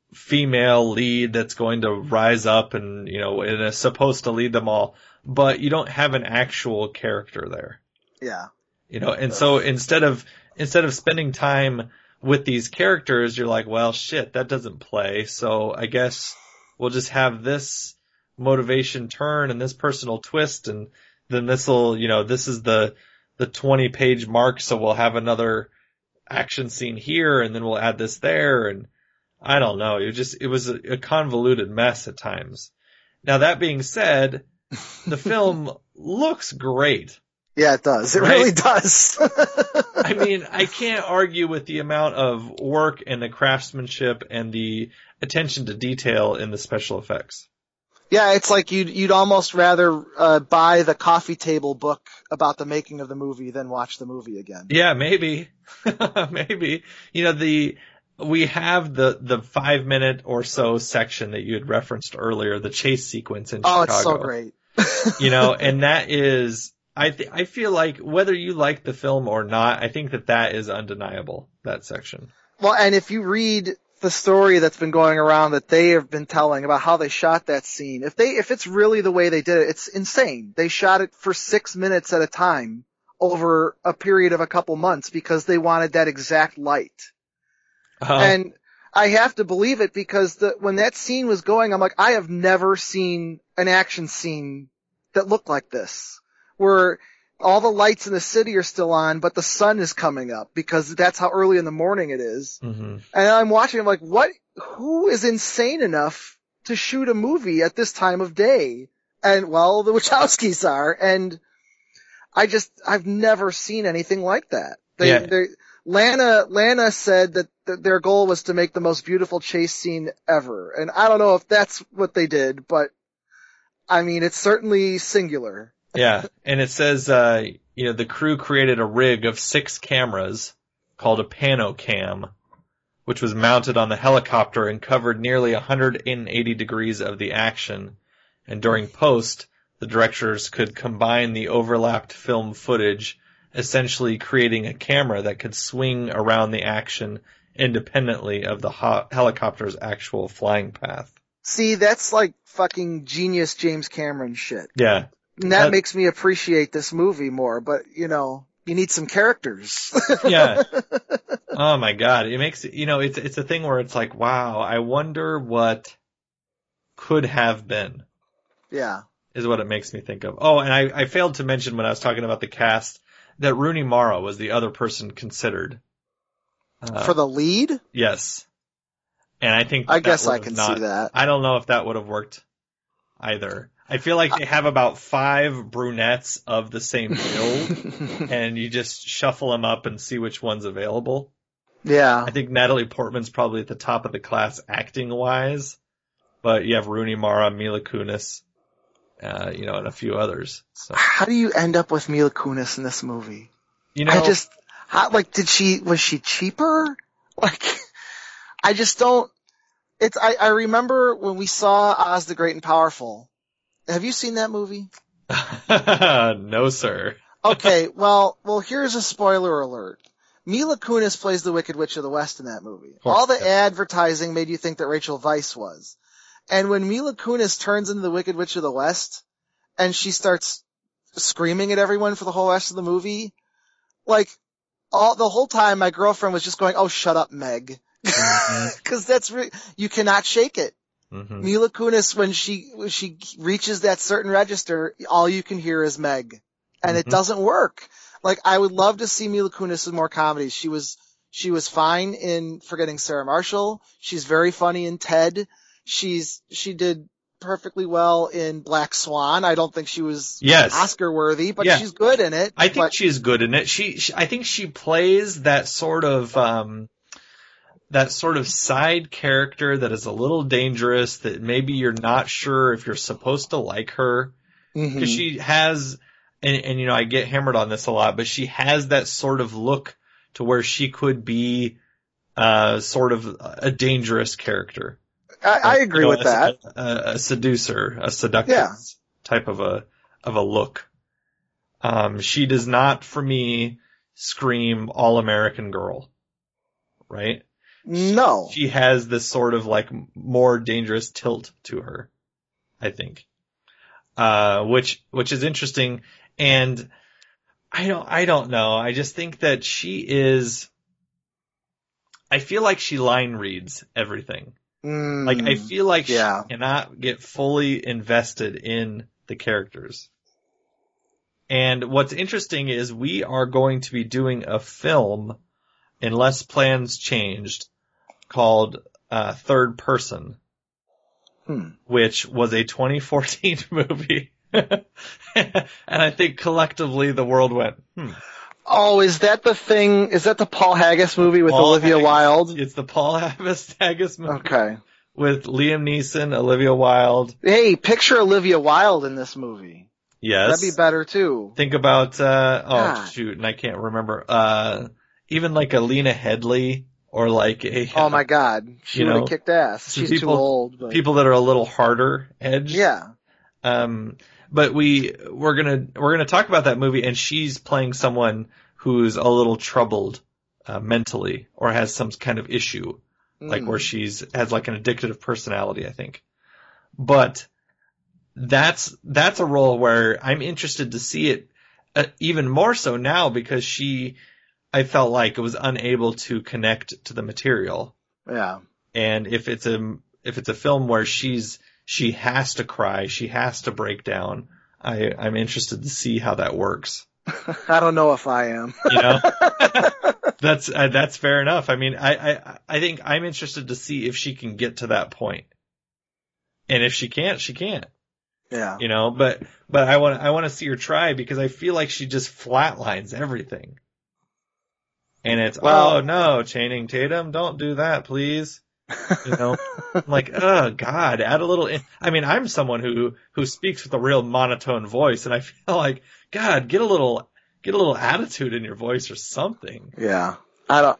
female lead that's going to rise up and, you know, and is supposed to lead them all, but you don't have an actual character there. Yeah. You know, and so instead of, instead of spending time with these characters, you're like, well, shit, that doesn't play. So I guess we'll just have this motivation turn and this personal twist, and then this'll, you know, this is the, the twenty page mark, so we'll have another action scene here, and then we'll add this there, and I don't know. It just, it was a, a convoluted mess at times. Now that being said, the film looks great. Yeah, it does. It Right? really does. I mean, I can't argue with the amount of work and the craftsmanship and the attention to detail in the special effects. Yeah, it's like you'd you'd almost rather uh, buy the coffee table book about the making of the movie than watch the movie again. Yeah, maybe, maybe. You know, the we have the the five minute or so section that you had referenced earlier, the chase sequence in Oh, Chicago. it's so great. You know, and that is, I th- I feel like whether you like the film or not, I think that that is undeniable, that section. Well, and if you read the story that's been going around that they have been telling about how they shot that scene, if they if it's really the way they did it, it's insane. They shot it for six minutes at a time over a period of a couple months because they wanted that exact light. Uh, And I have to believe it because the when that scene was going, I'm like, I have never seen an action scene that looked like this, where all the lights in the city are still on, but the sun is coming up because that's how early in the morning it is. mm-hmm. And I'm watching, I'm like, what, who is insane enough to shoot a movie at this time of day? And well, the Wachowskis are, and I just, I've never seen anything like that. They, Yeah. they, Lana, Lana said that, that their goal was to make the most beautiful chase scene ever. And I don't know if that's what they did, but I mean, it's certainly singular. Yeah, and it says, uh, you know, the crew created a rig of six cameras called a PanoCam, which was mounted on the helicopter and covered nearly one hundred eighty degrees of the action. And during post, the directors could combine the overlapped film footage, essentially creating a camera that could swing around the action independently of the ho- helicopter's actual flying path. See, that's like fucking genius James Cameron shit. Yeah. And that Uh, makes me appreciate this movie more, but you know, you need some characters. Yeah. Oh my God. It makes, you know, it's, it's a thing where it's like, wow, I wonder what could have been, Yeah. is what it makes me think of. Oh, and I, I failed to mention when I was talking about the cast that Rooney Mara was the other person considered. Uh, For the lead? yes. And I think I that guess would I have can not, see that. I don't know if that would have worked either. I feel like they have about five brunettes of the same build, and you just shuffle them up and see which one's available. Yeah. I think Natalie Portman's probably at the top of the class acting-wise, but you have Rooney Mara, Mila Kunis, uh, you know, and a few others. So, How do you end up with Mila Kunis in this movie? you know, I just, how, like, did she, was she cheaper? Like, I just don't, it's, I, I remember when we saw Oz the Great and Powerful. Have you seen that movie? no, sir. Okay, well, well, here's a spoiler alert. Mila Kunis plays the Wicked Witch of the West in that movie. course, All the yeah. advertising made you think that Rachel Weisz was. And when Mila Kunis turns into the Wicked Witch of the West, and she starts screaming at everyone for the whole rest of the movie, like, all, the whole time my girlfriend was just going, oh, shut up, Meg. Mhm. Cause that's re- you cannot shake it. Mhm. Mila Kunis, when she, when she reaches that certain register, all you can hear is Meg. And it Mhm. doesn't work. Like, I would love to see Mila Kunis in more comedies. She was, she was fine in Forgetting Sarah Marshall. She's very funny in Ted. She's, she did perfectly well in Black Swan. I don't think she was Yes. Oscar worthy, but Yeah. she's good in it. I think but, she's good in it. She, she, I think she plays that sort of, um, that sort of side character that is a little dangerous, that maybe you're not sure if you're supposed to like her. Because Mm-hmm. she has, and, and you know, I get hammered on this a lot, but she has that sort of look to where she could be uh, sort of a dangerous character. I, I agree You know, with a, that. A, a seducer, a seductress Yeah. type of a of a look. Um, she does not, for me, scream all-American girl, right? No. She has this sort of like more dangerous tilt to her, I think, uh, which which is interesting. And I don't I don't know. I just think that she is. I feel like she line reads everything. Mm, Like I feel like yeah. she cannot get fully invested in the characters. And what's interesting is we are going to be doing a film, unless plans changed, called uh, Third Person, Hmm. which was a twenty fourteen movie. And I think collectively the world went, hmm. Oh, is that the thing? Is that the Paul Haggis movie with Paul Olivia Haggis. Wilde? It's the Paul Haggis movie Okay. with Liam Neeson, Olivia Wilde. Hey, picture Olivia Wilde in this movie. Yes. That'd be better too. Think about, uh, oh God. shoot, and I can't remember, uh, even like a Lena Headey or like a, Oh my God, she you would know, have kicked ass. some She's people- too old. But... people that are a little harder edged. Yeah. Um, but we, we're gonna, we're gonna talk about that movie, and she's playing someone who's a little troubled, uh, mentally, or has some kind of issue, like Mm. where she's, has like an addictive personality, I think. But that's, that's a role where I'm interested to see it, uh, even more so now, because she, I felt like was unable to connect to the material. Yeah. And if it's a, if it's a film where she's, she has to cry, she has to break down, I, I'm interested to see how that works. I don't know if I am. You know, that's, uh, that's fair enough. I mean, I, I, I think I'm interested to see if she can get to that point. And if she can't, she can't, Yeah. you know, but, but I want, I want to see her try, because I feel like she just flatlines everything. And it's, Well- oh no, Channing Tatum, don't do that, please. You know, I'm like, oh God, add a little, in- I mean, I'm someone who, who speaks with a real monotone voice, and I feel like, God, get a little, get a little attitude in your voice or something. Yeah. I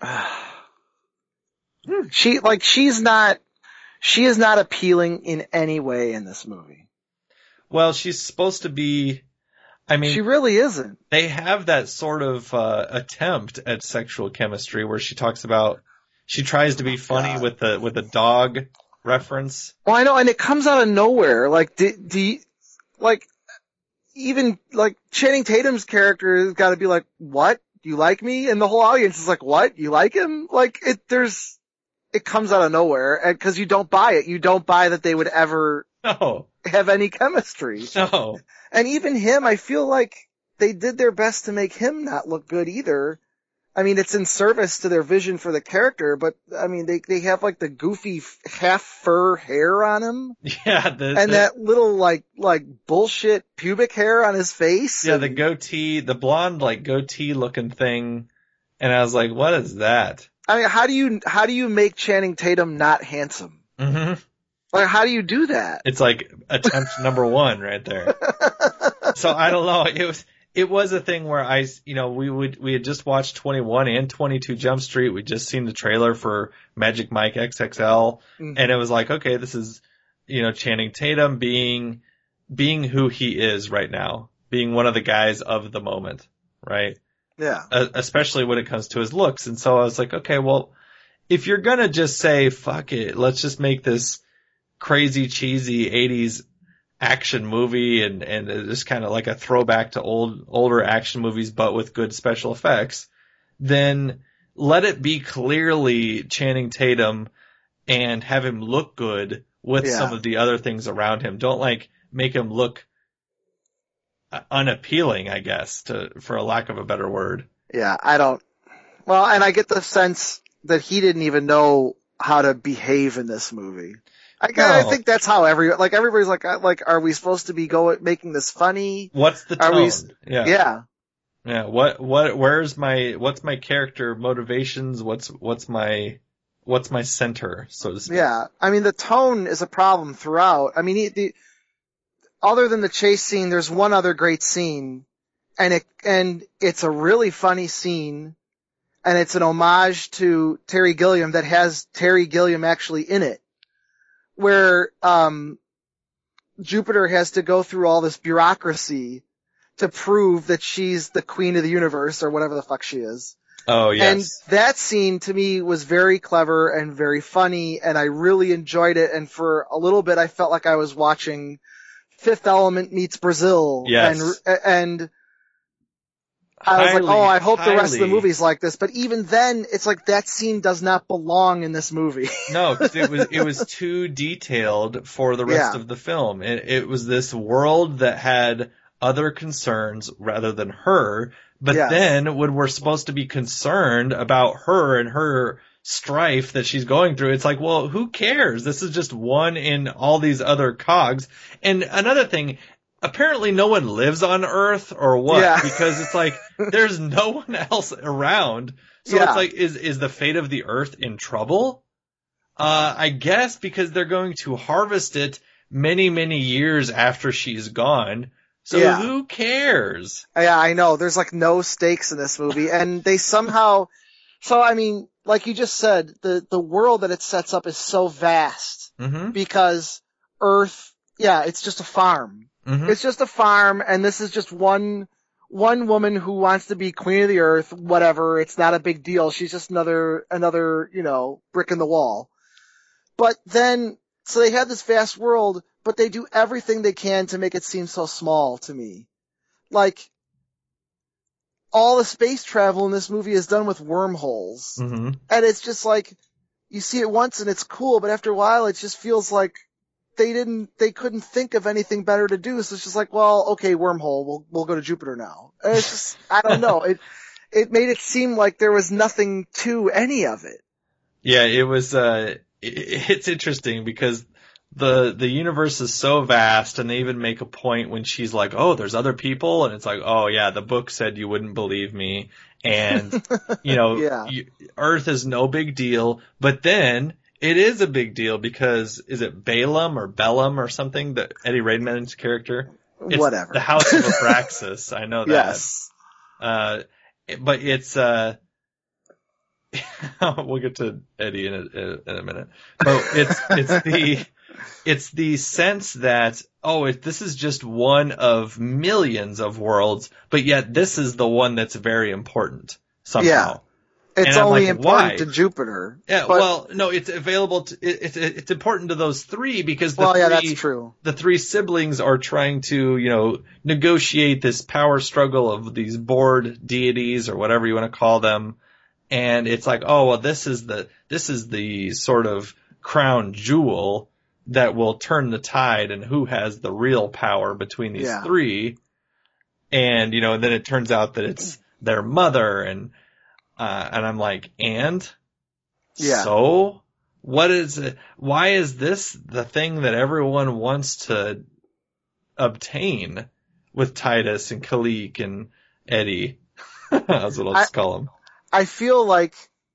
don't. She like she's not. She is not appealing in any way in this movie. Well, she's supposed to be, I mean, She really isn't. they have that sort of, uh, attempt at sexual chemistry where she talks about, she tries to be funny God. with the, with the dog reference. Well, I know, and it comes out of nowhere. Like, do, do you, like, even, like, Channing Tatum's character has got to be like, what? You like me? And the whole audience is like, what? You like him? Like, it, there's, it comes out of nowhere, and, cause you don't buy it. You don't buy that they would ever No, have any chemistry. no. And even him, I feel like they did their best to make him not look good either. I mean, it's in service to their vision for the character, but I mean, they, they have like the goofy f- half fur hair on him Yeah, the, and the- that little like, like bullshit pubic hair on his face. yeah, and- the goatee, the blonde, like, goatee looking thing. And I was like, what is that? I mean, how do you, how do you make Channing Tatum not handsome? hmm Like, how do you do that? It's like attempt number one right there. So I don't know. It was, it was a thing where I, you know, we would, we had just watched twenty-one and twenty-two Jump Street. We'd just seen the trailer for Magic Mike X X L. Mhm. And it was like, okay, this is, you know, Channing Tatum being, being who he is right now, being one of the guys of the moment, right? Yeah. Uh, especially when it comes to his looks. And so I was like, okay, well, if you're gonna just say, fuck it, let's just make this crazy, cheesy eighties action movie and, and just kind of like a throwback to old, older action movies, but with good special effects, then let it be clearly Channing Tatum and have him look good with Yeah. some of the other things around him. Don't like make him look unappealing, I guess, to, for a lack of a better word. Yeah. I don't, well, and I get the sense that he didn't even know how to behave in this movie. I, I No. think that's how every, like everybody's like, uh, like, are we supposed to be going, making this funny? What's the Are tone? we- yeah. Yeah. Yeah. What, what, where's my, what's my character motivations? What's, what's my, what's my center, so to speak. Yeah, I mean the tone is a problem throughout. I mean, the, the other than the chase scene, there's one other great scene, and it and it's a really funny scene, and it's an homage to Terry Gilliam that has Terry Gilliam actually in it, where um, Jupiter has to go through all this bureaucracy to prove that she's the queen of the universe or whatever the fuck she is. Oh, yes. And that scene to me was very clever and very funny, and I really enjoyed it. And for a little bit, I felt like I was watching Fifth Element meets Brazil. Yes. And, and I was Highly, like, oh, I hope the rest of the highly- movie's like this. But even then, it's like that scene does not belong in this movie. No, 'cause it was it was too detailed for the rest Yeah. of the film. It, it was this world that had other concerns rather than her. But Yes. then when we're supposed to be concerned about her and her strife that she's going through, it's like, well, who cares? This is just one in all these other cogs. And another thing, apparently no one lives on Earth or what? Yeah. Because it's like there's no one else around. So Yeah. it's like, is is the fate of the Earth in trouble? Uh, I guess because they're going to harvest it many, many years after she's gone. So Yeah. who cares? Yeah, I know. There's like no stakes in this movie, and they somehow, so I mean, like you just said, the, the world that it sets up is so vast Mm-hmm. because Earth, yeah, it's just a farm. Mm-hmm. It's just a farm, and this is just one, one woman who wants to be queen of the earth, whatever. It's not a big deal. She's just another, another, you know, brick in the wall. But then, so they have this vast world, but they do everything they can to make it seem so small to me. Like, all the space travel in this movie is done with wormholes. Mm-hmm. And it's just like, you see it once and it's cool, but after a while it just feels like they didn't, they couldn't think of anything better to do. So it's just like, well, okay, wormhole, we'll, we'll go to Jupiter now. And it's just, I don't know. It, it made it seem like there was nothing to any of it. Yeah, it was, uh, it, it's interesting because the, the universe is so vast, and they even make a point when she's like, oh, there's other people, and it's like, oh yeah, the book said you wouldn't believe me, and, you know, Yeah. you, Earth is no big deal, but then it is a big deal because, is it Balaam or Bellum or something, that Eddie Redmayne's character? It's Whatever. the House of Abraxas, I know that. Yes. Uh, but it's, uh, we'll get to Eddie in a, in a minute. But it's, it's the, it's the sense that, oh, it, this is just one of millions of worlds, but yet this is the one that's very important somehow. It's And I'm only like, important why? to Jupiter. Yeah, but- well, no, it's available to, it, it's, it's important to those three because the well, yeah, three, that's true. the three siblings are trying to, you know, negotiate this power struggle of these bored deities or whatever you want to call them. And it's like, oh, well, this is the, this is the sort of crown jewel that will turn the tide and who has the real power between these Yeah. three. And, you know, and then it turns out that it's their mother, and, uh, and I'm like, and? Yeah. So? What is it? Why is this the thing that everyone wants to obtain with Titus and Khalik and Eddie? That's what I'll just call them. I feel like,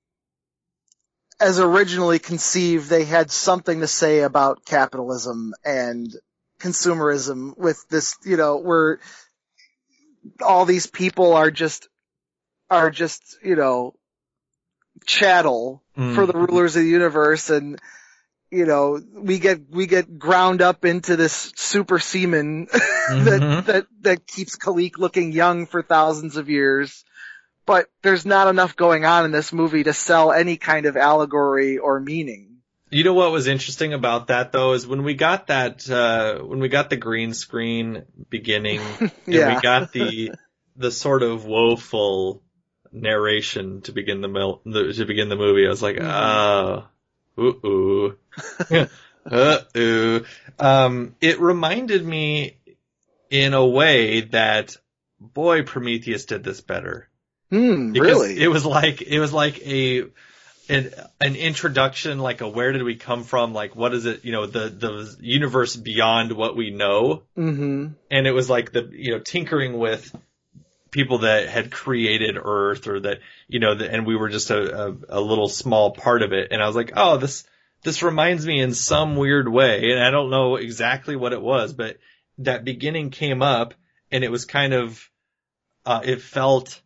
as originally conceived, they had something to say about capitalism and consumerism with this, you know, where all these people are just, are just, you know, chattel Mm. for the rulers of the universe, and, you know, we get, we get ground up into this super semen that, Mhm. that, that keeps Khalik looking young for thousands of years. But there's not enough going on in this movie to sell any kind of allegory or meaning. You know what was interesting about that though is when we got that uh when we got the green screen beginning and Yeah. we got the the sort of woeful narration to begin the, mil- the to begin the movie, I was like, oh, ooh, ooh. uh ooh. Um, it reminded me in a way that, boy, Prometheus did this better. Hmm, Because really? it was like it was like a an, an introduction, like a where did we come from, like what is it, you know, the the universe beyond what we know, Mm-hmm. and it was like the, you know, tinkering with people that had created Earth, or that, you know, the, and we were just a, a, a little small part of it. And I was like, oh, this, this reminds me in some weird way. And I don't know exactly what it was, but that beginning came up, and it was kind of, uh, it felt,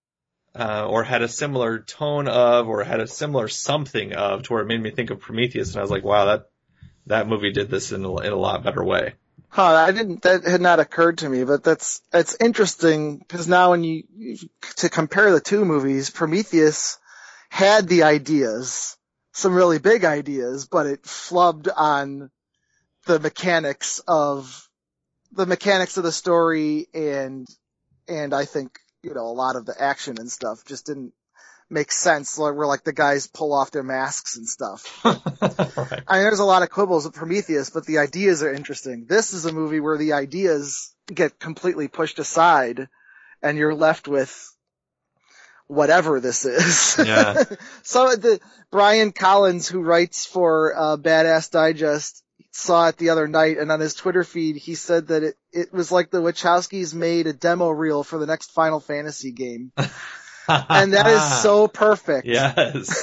uh, or had a similar tone of, or had a similar something of, to where it made me think of Prometheus. And I was like, wow, that, that movie did this in a, in a lot better way. Huh, I didn't, that had not occurred to me, but that's, it's interesting, because now when you, to compare the two movies, Prometheus had the ideas, some really big ideas, but it flubbed on the mechanics of, the mechanics of the story, and, and I think, you know, a lot of the action and stuff just didn't make sense, like, where like the guys pull off their masks and stuff. Right. I mean, there's a lot of quibbles with Prometheus, but the ideas are interesting. This is a movie where the ideas get completely pushed aside, and you're left with whatever this is. Yeah. So the Brian Collins, who writes for uh, Badass Digest, saw it the other night, and on his Twitter feed, he said that it, it was like the Wachowskis made a demo reel for the next Final Fantasy game. And that is so perfect. Yes.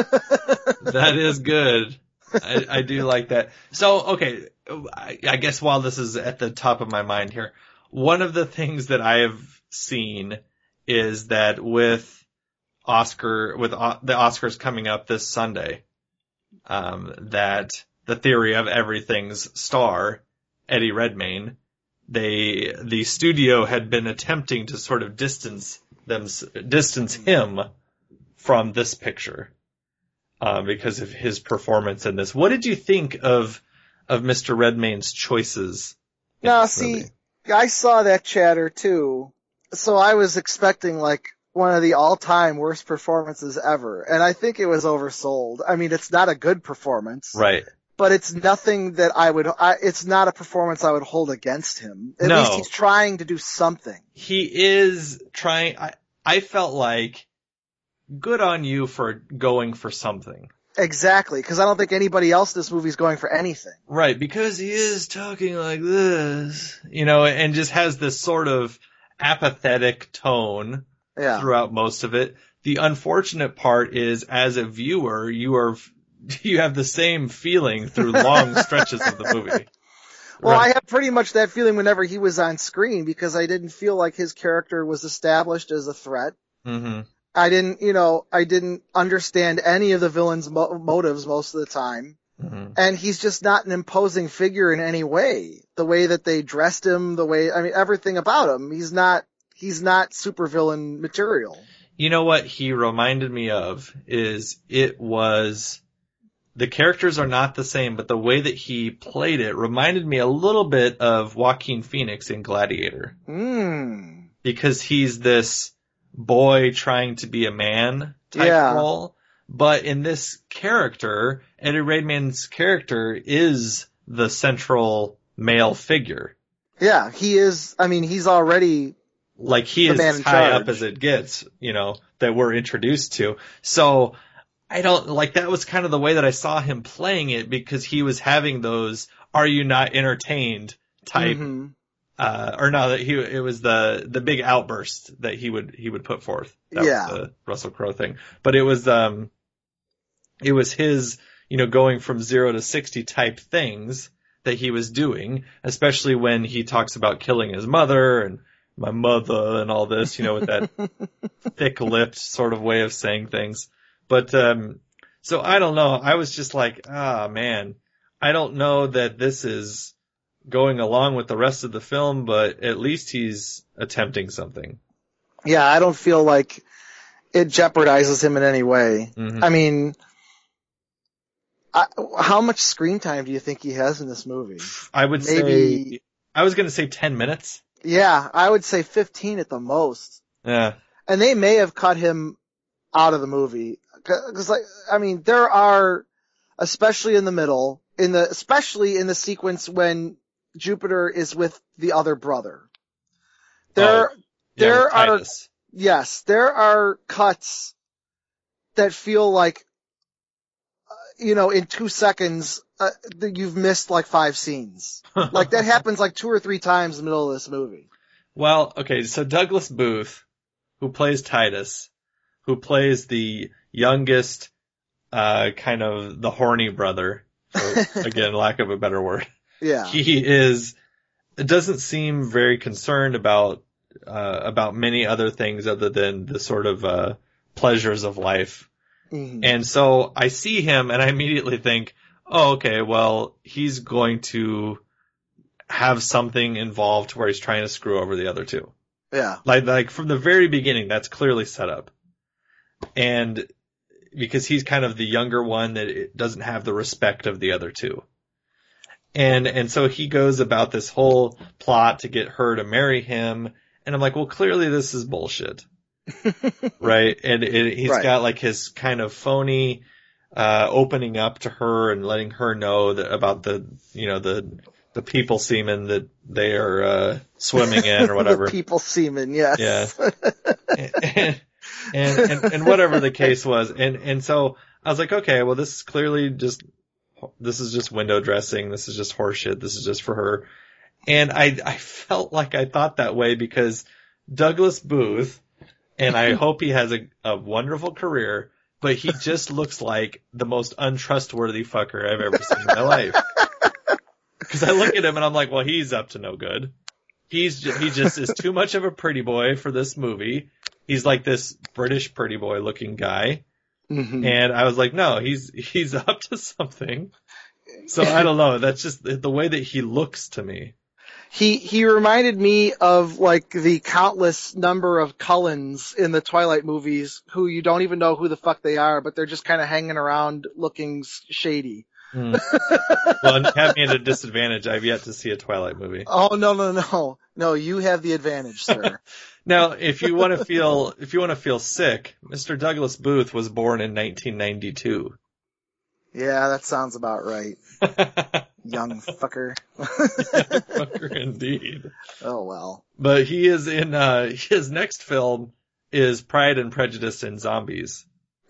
That is good. I, I do like that. So, okay, I, I guess while this is at the top of my mind here, one of the things that I have seen is that with Oscar, with o- the Oscars coming up this Sunday, um, that the Theory of Everything's star, Eddie Redmayne, they, the studio had been attempting to sort of distance them, distance him from this picture, uh, because of his performance in this. What did you think of, of Mister Redmayne's choices? Now, see, movie? I saw that chatter too, so I was expecting like one of the all-time worst performances ever, and I think it was oversold. I mean, it's not a good performance. Right. But it's nothing that I would, I, it's not a performance I would hold against him. At no. least he's trying to do something. He is trying, I, I felt like, good on you for going for something. Exactly, because I don't think anybody else in this movie is going for anything. Right, because he is talking like this, you know, and just has this sort of apathetic tone yeah. throughout most of it. The unfortunate part is, as a viewer, you are, you have the same feeling through long stretches of the movie. Well, right. I had pretty much that feeling whenever he was on screen, because I didn't feel like his character was established as a threat. Mm-hmm. I didn't, you know, I didn't understand any of the villain's mo- motives most of the time. Mm-hmm. And he's just not an imposing figure in any way. The way that they dressed him, the way, I mean, everything about him, he's not, he's not supervillain material. You know what he reminded me of is it was, the characters are not the same, but the way that he played it reminded me a little bit of Joaquin Phoenix in Gladiator. Mm. Because he's this boy trying to be a man type yeah. role. But in this character, Eddie Redmayne's character is the central male figure. Yeah, he is, I mean, he's already like he is as high up as it gets, you know, that we're introduced to. So I don't, like, that was kind of the way that I saw him playing it, because he was having those "are you not entertained" type, mm-hmm. uh, or no, that he, it was the, the big outburst that he would, he would put forth. That yeah. was the Russell Crowe thing. But it was, um, it was his, you know, going from zero to sixty type things that he was doing, especially when he talks about killing his mother and my mother and all this, you know, with that thick-lipped sort of way of saying things. But, um, so I don't know. I was just like, ah, man, I don't know that this is going along with the rest of the film, but at least he's attempting something. Yeah, I don't feel like it jeopardizes him in any way. Mm-hmm. I mean, I, how much screen time do you think he has in this movie? I would Maybe, say, I was going to say ten minutes. Yeah, I would say fifteen at the most. Yeah. And they may have cut him out of the movie. Cause like, I mean, there are, especially in the middle, in the, especially in the sequence when Jupiter is with the other brother. There, oh, yeah, there are, Titus. yes, there are cuts that feel like, uh, you know, in two seconds, uh, you've missed like five scenes. Like that happens like two or three times in the middle of this movie. Well, okay, so Douglas Booth, who plays Titus, who plays the youngest, uh, kind of the horny brother, for, again, lack of a better word. Yeah. He is, doesn't seem very concerned about, uh, about many other things other than the sort of, uh, pleasures of life. Mm-hmm. And so I see him and I immediately think, oh, okay, well, he's going to have something involved where he's trying to screw over the other two. Yeah. Like, like from the very beginning, that's clearly set up. And because he's kind of the younger one that doesn't have the respect of the other two. And, and so he goes about this whole plot to get her to marry him. And I'm like, well, clearly this is bullshit. Right? And it, he's right. got like his kind of phony, uh, opening up to her and letting her know that about the, you know, the, the people semen that they are, uh, swimming in or whatever. The people semen, yes. Yeah. and, and, and, and whatever the case was. And, and so I was like, okay, well, this is clearly just, this is just window dressing. This is just horseshit. This is just for her. And I, I felt like I thought that way because Douglas Booth, and I hope he has a, a wonderful career, but he just looks like the most untrustworthy fucker I've ever seen in my life. Because I look at him and I'm like, well, he's up to no good. He's just, he just is too much of a pretty boy for this movie. He's like this British pretty boy looking guy. Mm-hmm. And I was like, no, he's he's up to something. So I don't know. That's just the way that he looks to me. He he reminded me of like the countless number of Cullens in the Twilight movies who you don't even know who the fuck they are, but they're just kind of hanging around looking shady. Mm. Well, have me at a disadvantage. I've yet to see a Twilight movie. Oh no no no no! You have the advantage, sir. Now, if you want to feel if you want to feel sick, Mister Douglas Booth was born in nineteen ninety-two. Yeah, that sounds about right. Young fucker. Fucker indeed. Oh well. But he is in uh his next film is Pride and Prejudice and Zombies.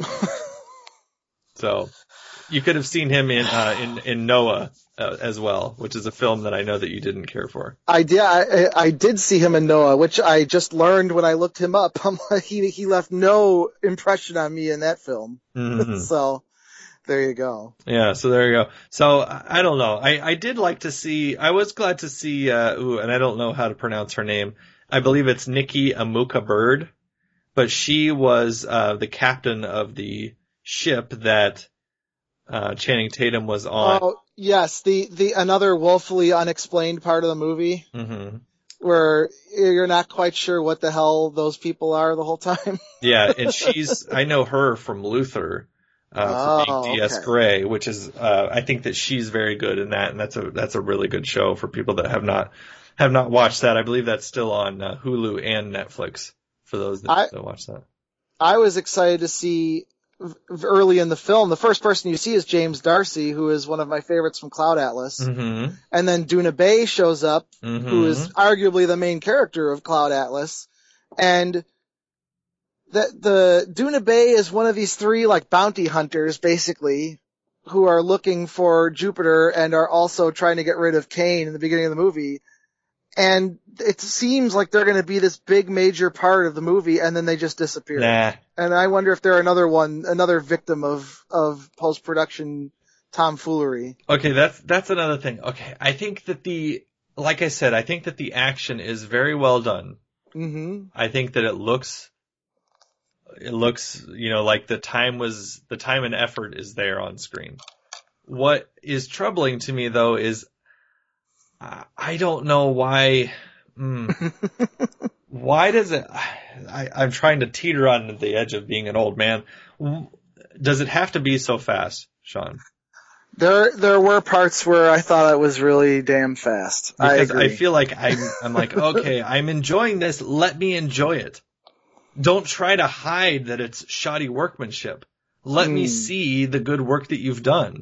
So you could have seen him in uh in in Noah uh, as well, which is a film that I know that you didn't care for. I did. I, I did see him in Noah, which I just learned when I looked him up. I'm like, he he left no impression on me in that film. Mm-hmm. So there you go. Yeah, so there you go. So I don't know. I I did like to see. I was glad to see. Uh, ooh, and I don't know how to pronounce her name. I believe it's Nikki Amuka Bird, but she was uh, the captain of the ship that uh, Channing Tatum was on. Oh yes, the the another woefully unexplained part of the movie. Mm-hmm. Where you're not quite sure what the hell those people are the whole time. Yeah, and she's, I know her from Luther, uh, for oh, being D S okay. Gray, which is, uh, I think that she's very good in that, and that's a, that's a really good show for people that have not, have not watched that. I believe that's still on uh, Hulu and Netflix for those that I, don't watch that. I was excited to see early in the film, the first person you see is James Darcy, who is one of my favorites from Cloud Atlas. Mm-hmm. And then Duna Bay shows up, Mm-hmm. who is arguably the main character of Cloud Atlas. And the, the Duna Bay is one of these three like bounty hunters, basically, who are looking for Jupiter and are also trying to get rid of Cain in the beginning of the movie. And it seems like they're going to be this big major part of the movie, and then they just disappear. Nah. And I wonder if they're another one, another victim of, of post-production tomfoolery. Okay, that's, that's another thing. Okay, I think that the, like I said, I think that the action is very well done. Mm-hmm. I think that it looks, it looks, you know, like the time was, the time and effort is there on screen. What is troubling to me though is, uh, I don't know why, mm, why does it, I, I'm trying to teeter on the edge of being an old man. Does it have to be so fast, Sean? There, there were parts where I thought it was really damn fast. Because I, agree. I feel like I'm, I'm like, okay, I'm enjoying this. Let me enjoy it. Don't try to hide that it's shoddy workmanship. Let mm. me see the good work that you've done.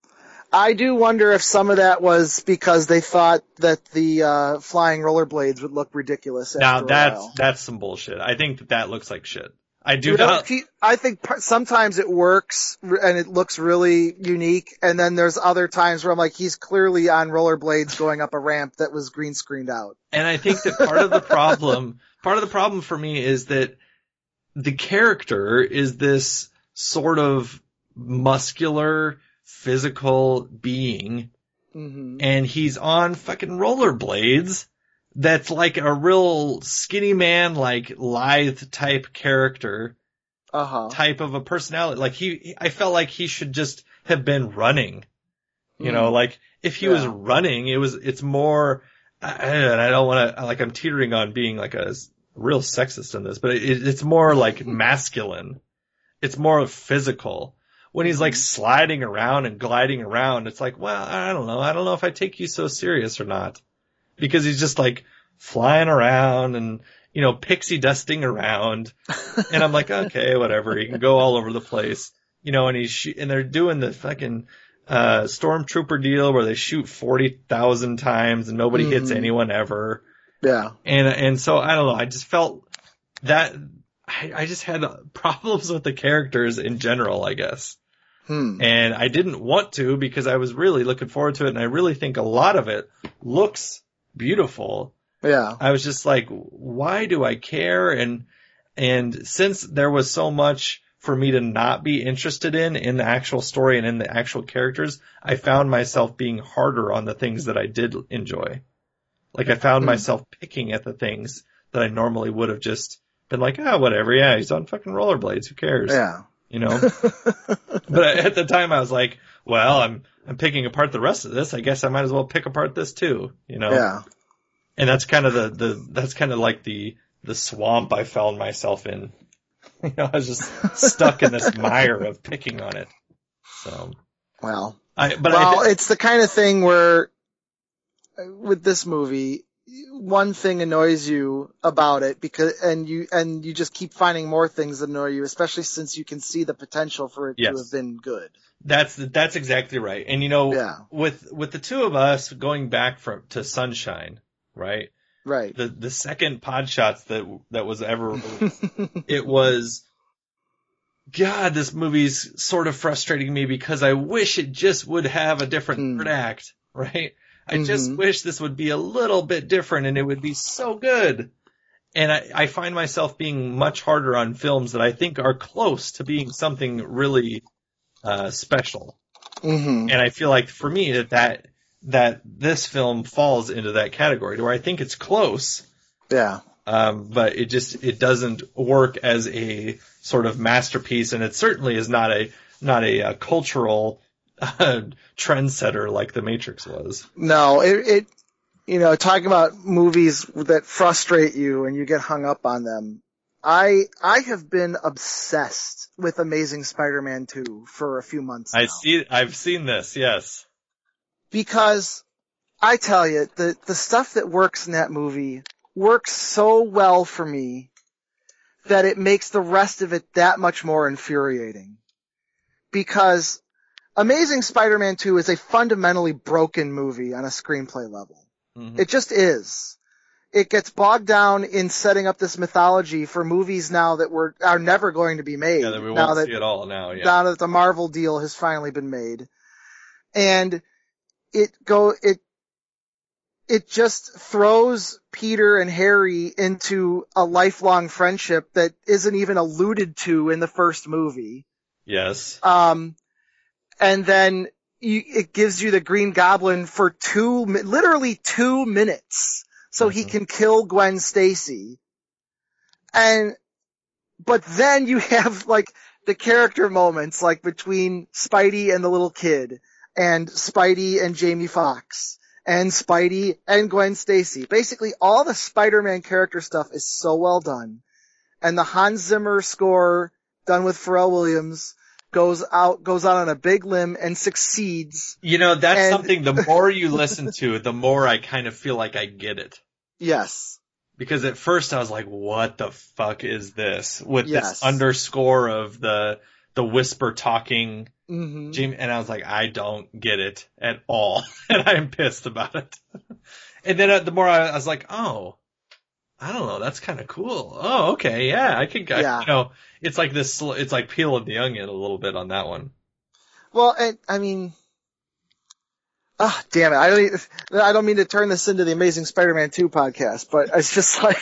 I do wonder if some of that was because they thought that the uh, flying rollerblades would look ridiculous. Now after a that's while. that's some bullshit. I think that that looks like shit. I do You know, not. he- I think p- sometimes it works and it looks really unique, and then there's other times where I'm like, he's clearly on rollerblades going up a ramp that was green screened out. And I think that part of the problem, part of the problem for me is that the character is this sort of muscular, physical being, Mm-hmm. and he's on fucking rollerblades. That's like a real skinny man, like lithe type character, Uh-huh. type of a personality. Like he, I felt like he should just have been running. You know, Mm. like if he Yeah. was running, it was, it's more, and I don't want to, like I'm teetering on being like a s- real sexist in this, but it, it's more like masculine. It's more physical. When he's like sliding around and gliding around, it's like, well, I don't know. I don't know if I take you so serious or not. Because he's just like flying around and, you know, pixie dusting around. And I'm like, okay, whatever. He can go all over the place. You know, and he's, sh- and they're doing the fucking, uh, stormtrooper deal where they shoot forty thousand times and nobody hits Mhm. anyone ever. Yeah. And, and so I don't know. I just felt that I, I just had problems with the characters in general, I guess. Hmm. And I didn't want to because I was really looking forward to it. And I really think a lot of it looks beautiful. Yeah. I was just like, why do I care? And, and since there was so much for me to not be interested in, in the actual story and in the actual characters, I found myself being harder on the things that I did enjoy. Like I found Hmm. myself picking at the things that I normally would have just been like, ah, oh, whatever. Yeah, he's on fucking rollerblades. Who cares? Yeah. You know? But at the time I was like, well, I'm, I'm picking apart the rest of this. I guess I might as well pick apart this too, you know? Yeah. And that's kind of the, the, that's kind of like the, the swamp I found myself in. You know, I was just stuck in this mire of picking on it. So, Well. I, but well, I, it's the kind of thing where uh, with this movie, one thing annoys you about it because, and you, and you just keep finding more things that annoy you, especially since you can see the potential for it Yes. to have been good. that's, that's exactly right. And you know, Yeah. with, with the two of us going back from, to Sunshine, right? Right. The, the second pod shots that, that was ever, it was, God, this movie's sort of frustrating me because I wish it just would have a different Hmm. third act, right? I just Mhm. wish this would be a little bit different and it would be so good. And I, I find myself being much harder on films that I think are close to being something really uh, special. Mm-hmm. And I feel like for me that, that that this film falls into that category where I think it's close, Yeah. um, but it just it doesn't work as a sort of masterpiece, and it certainly is not a not a, uh cultural uh, trendsetter like The Matrix was. No, it, it, you know, talking about movies that frustrate you and you get hung up on them. I, I have been obsessed with Amazing Spider-Man two for a few months now. I see. I've seen this. Yes. Because I tell you, the, the stuff that works in that movie works so well for me that it makes the rest of it that much more infuriating. Because Amazing Spider-Man two is a fundamentally broken movie on a screenplay level. Mm-hmm. It just is. It gets bogged down in setting up this mythology for movies now that were are never going to be made. Yeah, that we now won't that, see it all now. Yeah. now that the Marvel deal has finally been made. And it go, it, it just throws Peter and Harry into a lifelong friendship that isn't even alluded to in the first movie. Yes. Um, and then you, it gives you the Green Goblin for two, mi- literally two minutes, so he Mhm. can kill Gwen Stacy. And, but then you have like the character moments, like between Spidey and the little kid, and Spidey and Jamie Foxx, and Spidey and Gwen Stacy. Basically, all the Spider-Man character stuff is so well done, and the Hans Zimmer score done with Pharrell Williams goes out, goes out on a big limb and succeeds. You know, that's And- something, the more you listen to it, the more I kind of feel like I get it. Yes. Because at first I was like, what the fuck is this? With Yes. this underscore of the, the whisper talking, Mm-hmm. Jamie, and I was like, I don't get it at all. And I'm pissed about it. And then uh, the more I, I was like, oh, I don't know. That's kind of cool. Oh, okay. Yeah, I could, I, Yeah. you know, it's like this, sl- it's like peeling the onion a little bit on that one. Well, and, I mean, ah, damn it. I don't, e- I don't mean to turn this into the Amazing Spider-Man two podcast, but it's just like,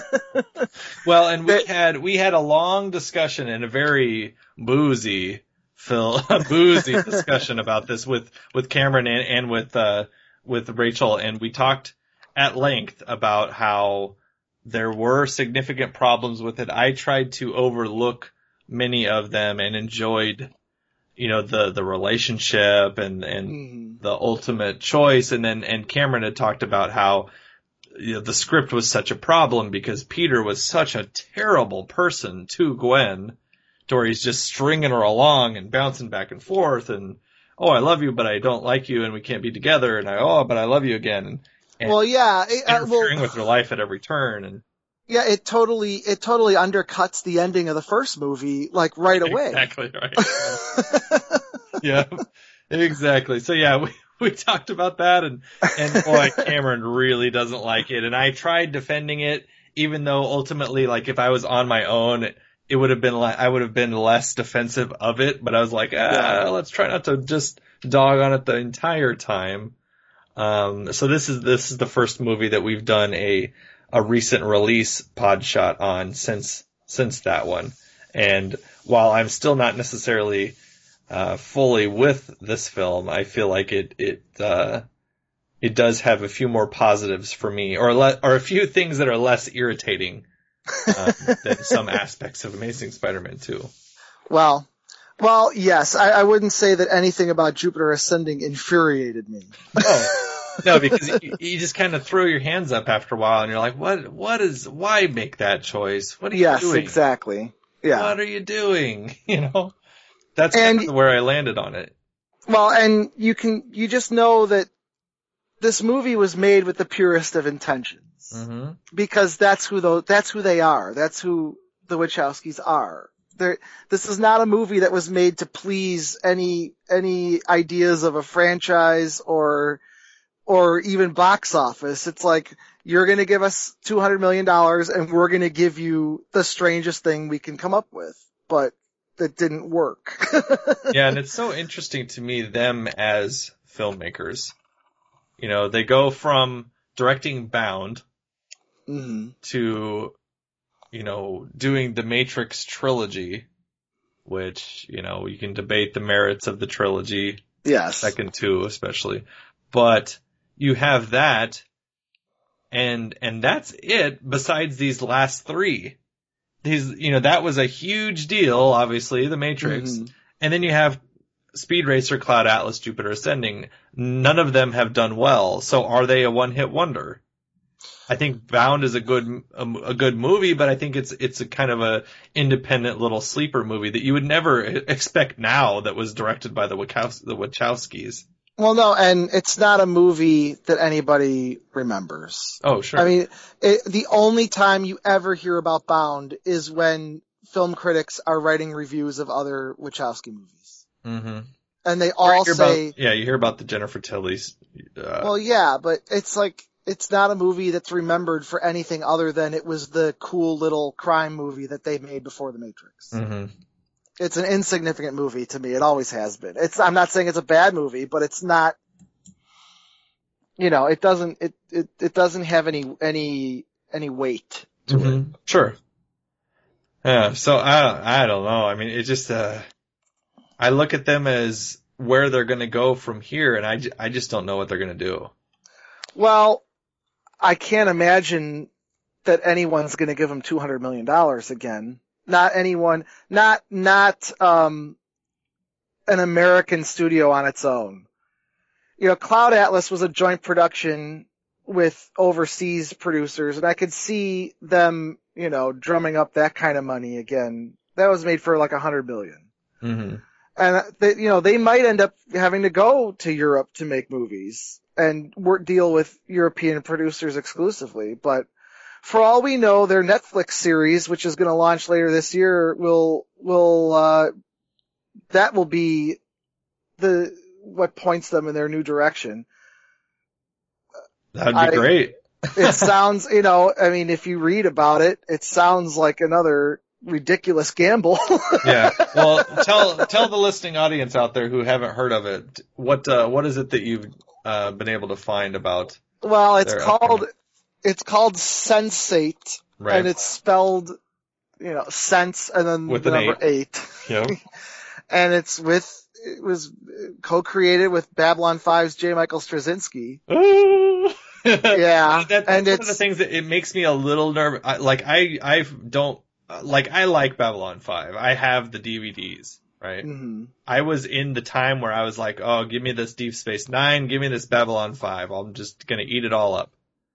Well, and we That- had, we had a long discussion and a very boozy, Phil, boozy discussion about this with, with Cameron and, and with, uh, with Rachel. And we talked at length about how there were significant problems with it. I tried to overlook many of them and enjoyed, you know, the, the relationship and, and Mhm. the ultimate choice. And then, and Cameron had talked about how, you know, the script was such a problem because Peter was such a terrible person to Gwen, to where he's just stringing her along and bouncing back and forth and, oh, I love you, but I don't like you and we can't be together. And I, oh, but I love you again. And, and well, yeah, it, uh, interfering well, with her life at every turn. And yeah, it totally, it totally undercuts the ending of the first movie, like, right away. exactly right. Yeah, exactly. So yeah, we, we talked about that and, and boy, Cameron really doesn't like it. And I tried defending it, even though ultimately, like, if I was on my own, it, it would have been, le- I would have been less defensive of it, but I was like, ah, Yeah. let's try not to just dog on it the entire time. Um, so this is, this is the first movie that we've done a, a recent release pod shot on since, since that one. And while I'm still not necessarily, uh, fully with this film, I feel like it, it, uh, it does have a few more positives for me, or le- or a few things that are less irritating, um, than some aspects of Amazing Spider-Man two. Well, well, yes, I, I wouldn't say that anything about Jupiter Ascending infuriated me. No, no, because you, you just kind of throw your hands up after a while and you're like, what, what is, why make that choice? What are you Yes, doing? exactly. Yeah. What are you doing? You know, that's And- kind of where I landed on it. Well, and you can, you just know that this movie was made with the purest of intentions. Mm-hmm. Because that's who tho- that's who they are. That's who the Wachowskis are. They're, this is not a movie that was made to please any, any ideas of a franchise or, or even box office. It's like, you're gonna give us two hundred million dollars and we're gonna give you the strangest thing we can come up with. But that didn't work. Yeah, and it's so interesting to me, them as filmmakers. You know, they go from directing Bound hmm to, you know, doing the Matrix trilogy, which, you know, you can debate the merits of the trilogy, Yes. second two especially, but you have that, and, and that's it besides these last three. These, you know, that was a huge deal, obviously, the Matrix, Mhm. and then you have Speed Racer, Cloud Atlas, Jupiter Ascending. None of them have done well, so are they a one-hit wonder? I think Bound is a good a, a good movie, but I think it's it's a kind of a independent little sleeper movie that you would never expect now that was directed by the Wachows- the Wachowskis. Well, no, and it's not a movie that anybody remembers. Oh, sure. I mean, it, the only time you ever hear about Bound is when film critics are writing reviews of other Wachowski movies. mm-hmm. And they Or you all hear say, about, yeah, you hear about the Jennifer Tilly's. Uh, well, yeah, but it's like, it's not a movie that's remembered for anything other than it was the cool little crime movie that they made before The Matrix. mm-hmm. It's an insignificant movie to me. It always has been. It's, I'm not saying it's a bad movie, but it's not, you know, it doesn't, it, it, it doesn't have any, any, any weight to it. Mm-hmm. Sure. Yeah, so I I don't know. I mean, it just uh, I look at them as where they're going to go from here, and I, j- I just don't know what they're going to do. Well, I can't imagine that anyone's going to give them two hundred million dollars again. Not anyone, not, not, um, an American studio on its own. You know, Cloud Atlas was a joint production with overseas producers, and I could see them, you know, drumming up that kind of money again. That was made for like a hundred billion. Mm-hmm. And they, you know, they might end up having to go to Europe to make movies and work, deal with European producers exclusively. But for all we know, their Netflix series, which is going to launch later this year, will, will, uh, that will be the, what points them in their new direction. That'd be I- great. It sounds, you know, I mean, if you read about it, it sounds like another ridiculous gamble. Yeah. Well, tell tell the listening audience out there who haven't heard of it, what uh, what is it that you've uh, been able to find about? Well, it's their called upcoming- it's called Sensate, Right. and it's spelled, you know, sense and then With the an number eight. Yep. And it's with it was co-created with Babylon five's J. Michael Straczynski. Ooh. Yeah, That, that's and one it's of the things that it makes me a little nervous. I, like I, I don't like. I like Babylon five. I have the D V Ds, right? mhm. I was in the time where I was like, oh, give me this Deep Space Nine, give me this Babylon five. I'm just gonna eat it all up.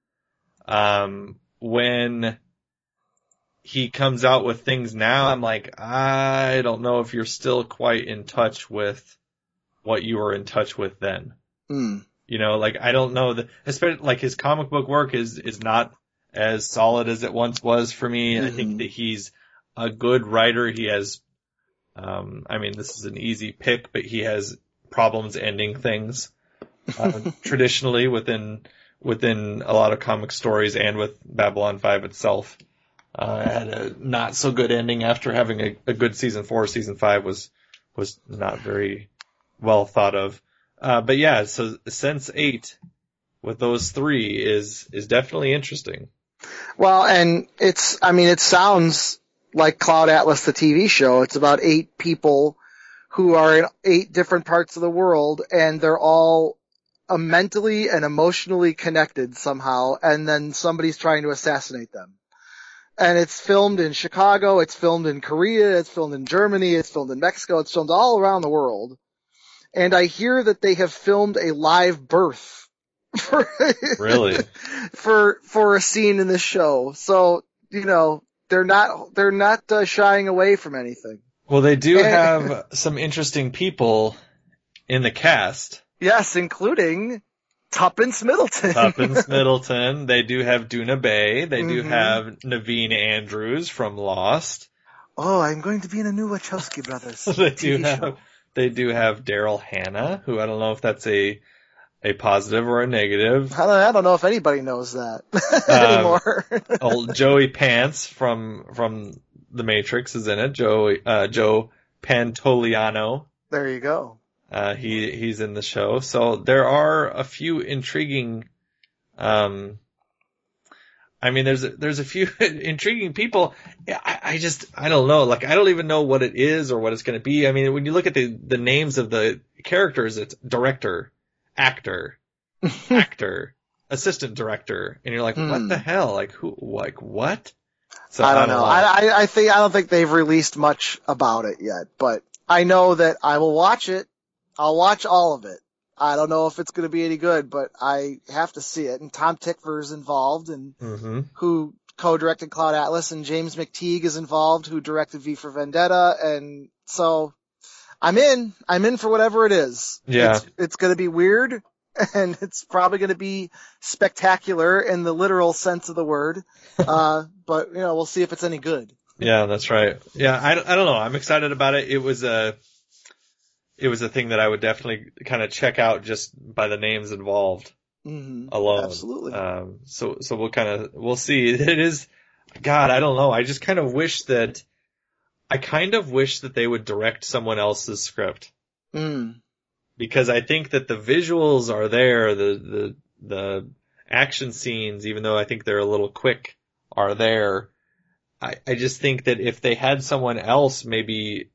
Um, when he comes out with things now, I'm like, I don't know if you're still quite in touch with what you were in touch with then. Mm. You know, like, I don't know that, especially, like, his comic book work is, is not as solid as it once was for me. Mm-hmm. I think that he's a good writer. He has, um, I mean, this is an easy pick, but he has problems ending things, uh, traditionally within, within a lot of comic stories and with Babylon five itself. Uh, it had a not so good ending after having a, a good season four. Season five was, was not very well thought of. Uh, but yeah, so Sense eight with those three is, is definitely interesting. Well, and it's, I mean, it sounds like Cloud Atlas, the T V show. It's about eight people who are in eight different parts of the world, and they're all uh, mentally and emotionally connected somehow, and then somebody's trying to assassinate them. And it's filmed in Chicago, it's filmed in Korea, it's filmed in Germany, it's filmed in Mexico, it's filmed all around the world. And I hear that they have filmed a live birth for Really? for for a scene in this show. So, you know, they're not they're not uh, shying away from anything. Well, they do have some interesting people in the cast. Yes, including Tuppence Middleton. Tuppence Middleton. They do have Duna Bay. They do Mhm. have Naveen Andrews from Lost. Oh, I'm going to be in a new Wachowski Brothers They T V do have show. they do have Daryl Hannah, who I don't know if that's a a positive or a negative. I don't, I don't know if anybody knows that anymore. Old Joey Pants from from The Matrix is in it. Joey uh, Joe Pantoliano. There you go. Uh, he he's in the show. So there are a few intriguing. Um, I mean, there's a, there's a few intriguing people. I, I just I don't know. Like I don't even know what it is or what it's going to be. I mean, when you look at the the names of the characters, it's director, actor, actor, assistant director, and you're like, Hmm. what the hell? Like who? Like what? So I don't know. I, I I think I don't think they've released much about it yet, but I know that I will watch it. I'll watch all of it. I don't know if it's going to be any good, but I have to see it. And Tom Tykwer's involved, and Mm-hmm. who co-directed Cloud Atlas, and James McTeague is involved, who directed V for Vendetta, and so I'm in. I'm in for whatever it is. Yeah. It's, it's going to be weird, and it's probably going to be spectacular in the literal sense of the word. uh, but you know, we'll see if it's any good. Yeah, that's right. Yeah, I, I don't know. I'm excited about it. It was a, it was a thing that I would definitely kind of check out just by the names involved Mm-hmm. alone. Absolutely. Um, so, so we'll kind of, we'll see. It is, God, I don't know. I just kind of wish that, I kind of wish that they would direct someone else's script. Mm. Because I think that the visuals are there, the, the, the action scenes, even though I think they're a little quick, are there. I, I just think that if they had someone else maybe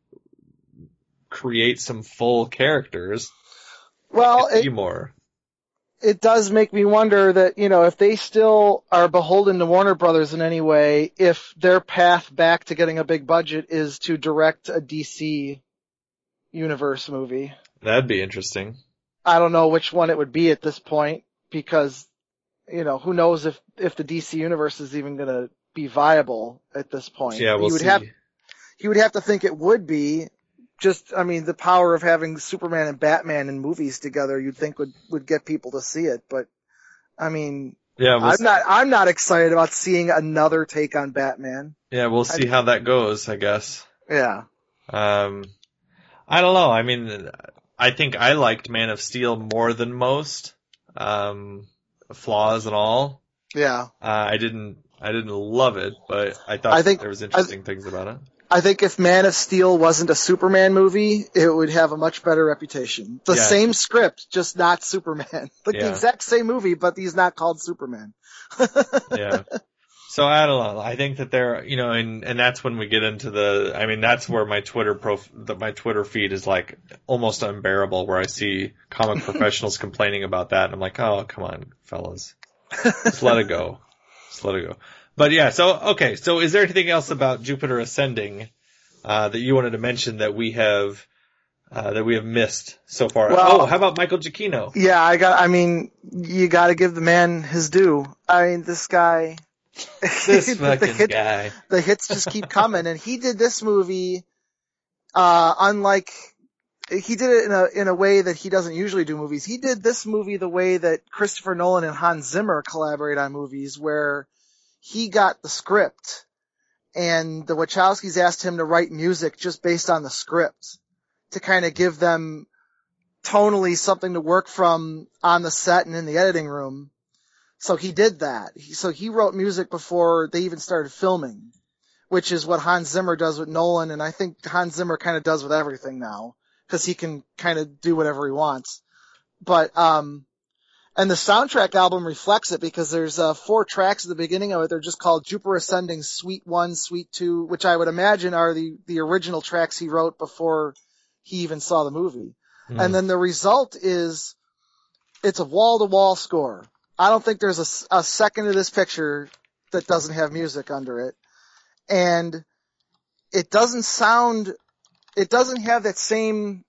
create some full characters, Well, it'd be it, more. it does make me wonder that, you know, if they still are beholden to Warner Brothers in any way, if their path back to getting a big budget is to direct a D C universe movie. That'd be interesting. I don't know which one it would be at this point, because, you know, who knows if, if the D C universe is even going to be viable at this point. Yeah, we'll you would see. have, you would have to think it would be. Just, I mean, the power of having Superman and Batman in movies together, you'd think would, would get people to see it. But, I mean, Yeah, we'll I'm see. not, I'm not excited about seeing another take on Batman. Yeah, we'll see I- how that goes, I guess. Yeah. Um, I don't know. I mean, I think I liked Man of Steel more than most. Um, flaws and all. Yeah. Uh, I didn't, I didn't love it, but I thought I think, there was interesting I, things about it. I think if Man of Steel wasn't a Superman movie, it would have a much better reputation. The Yeah. same script, just not Superman. Like Yeah. the exact same movie, but he's not called Superman. Yeah. So I don't know. I think that there, you know, and, and that's when we get into the, I mean, that's where my Twitter prof, the, my Twitter feed is like almost unbearable, where I see comic professionals complaining about that. And I'm like, oh, come on, fellas. Just let it go. Just let it go. But yeah, so, okay. So is there anything else about Jupiter Ascending, uh, that you wanted to mention that we have, uh, that we have missed so far? Well, oh, how about Michael Giacchino? Yeah, I got, I mean, you gotta give the man his due. I mean, this guy, This the, fucking hit, guy. the hits just keep coming, and he did this movie, uh, unlike, he did it in a, in a way that he doesn't usually do movies. He did this movie the way that Christopher Nolan and Hans Zimmer collaborate on movies, where he got the script, and the Wachowskis asked him to write music just based on the script, to kind of give them tonally something to work from on the set and in the editing room. So he did that. He, so he wrote music before they even started filming, which is what Hans Zimmer does with Nolan, and I think Hans Zimmer kind of does with everything now, because he can kind of do whatever he wants. But, um, and the soundtrack album reflects it, because there's uh, four tracks at the beginning of it. They're just called Jupiter Ascending Suite one, Suite two, which I would imagine are the, the original tracks he wrote before he even saw the movie. Mm. And then the result is, it's a wall-to-wall score. I don't think there's a, a second of this picture that doesn't have music under it. And it doesn't sound, it doesn't have that same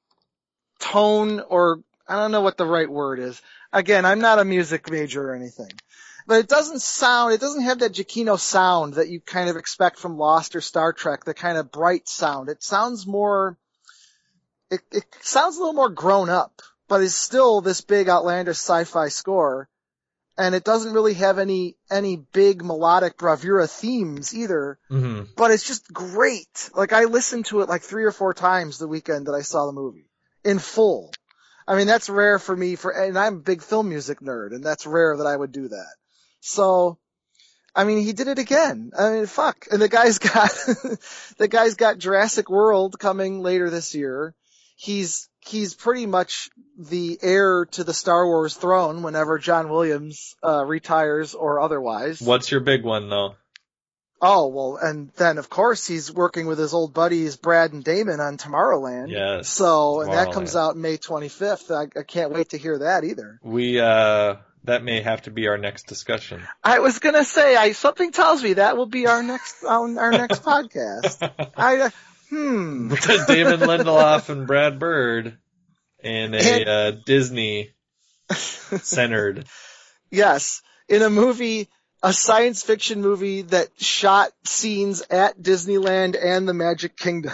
tone, or I don't know what the right word is. Again, I'm not a music major or anything, but it doesn't sound, it doesn't have that Giacchino sound that you kind of expect from Lost or Star Trek, the kind of bright sound. It sounds more, it, it sounds a little more grown up, but it's still this big outlandish sci-fi score. And it doesn't really have any, any big melodic bravura themes either, mm-hmm. but it's just great. Like, I listened to it like three or four times the weekend that I saw the movie in full. I mean, that's rare for me for, and I'm a big film music nerd, and that's rare that I would do that. So, I mean, he did it again. I mean, fuck. And the guy's got, the guy's got Jurassic World coming later this year. He's, he's pretty much the heir to the Star Wars throne whenever John Williams, uh, retires or otherwise. What's your big one, though? Oh, well, and then, of course, he's working with his old buddies Brad and Damon on Tomorrowland. Yes. So, and that comes out May twenty-fifth. I, I can't wait to hear that either. We, uh, that may have to be our next discussion. I was gonna say, I, something tells me that will be our next, um, our next podcast. I, uh, hmm. David Lindelof and Brad Bird in a, And, uh, Disney centered. Yes. In a movie, a science fiction movie that shot scenes at Disneyland and the Magic Kingdom.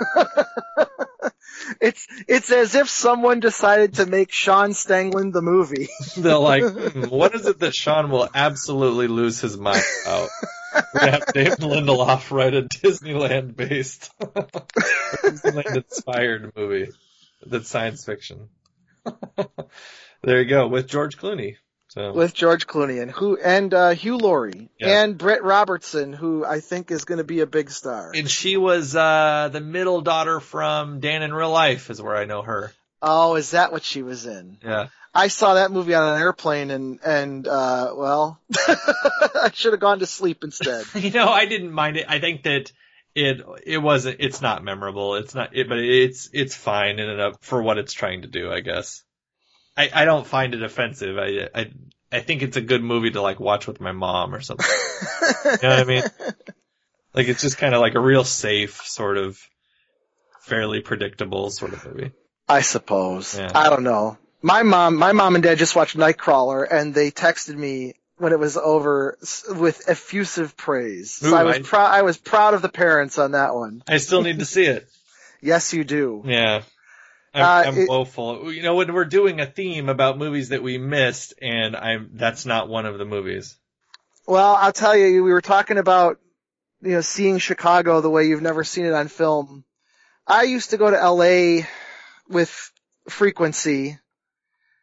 It's, it's as if someone decided to make Sean Stanglin the movie. They're like, hmm, what is it that Sean will absolutely lose his mind about? We're gonna have David Lindelof write a Disneyland-based, Disneyland-inspired movie that's science fiction. There you go, with George Clooney. So. With George Clooney and who and uh, Hugh Laurie yeah. and Britt Robertson, who I think is going to be a big star. And she was uh, the middle daughter from Dan in Real Life, is where I know her. Oh, is that what she was in? Yeah. I saw that movie on an airplane, and and uh, well, I should have gone to sleep instead. You know, I didn't mind it. I think that it it wasn't. It's not memorable. It's not. It, but it's it's fine in and up for what it's trying to do, I guess. I, I don't find it offensive. I, I, I think it's a good movie to like watch with my mom or something. You know what I mean? Like it's just kind of like a real safe sort of fairly predictable sort of movie. I suppose. Yeah. I don't know. My mom, my mom and dad just watched Nightcrawler, and they texted me when it was over with effusive praise. So Ooh, I was I, proud. I was proud of the parents on that one. I still need to see it. Yes, you do. Yeah. I'm, Uh, I'm it- woeful. You know, when we're doing a theme about movies that we missed, and I'm that's not one of the movies. Well, I'll tell you, we were talking about, you know, seeing Chicago the way you've never seen it on film. I used to go to L A with frequency,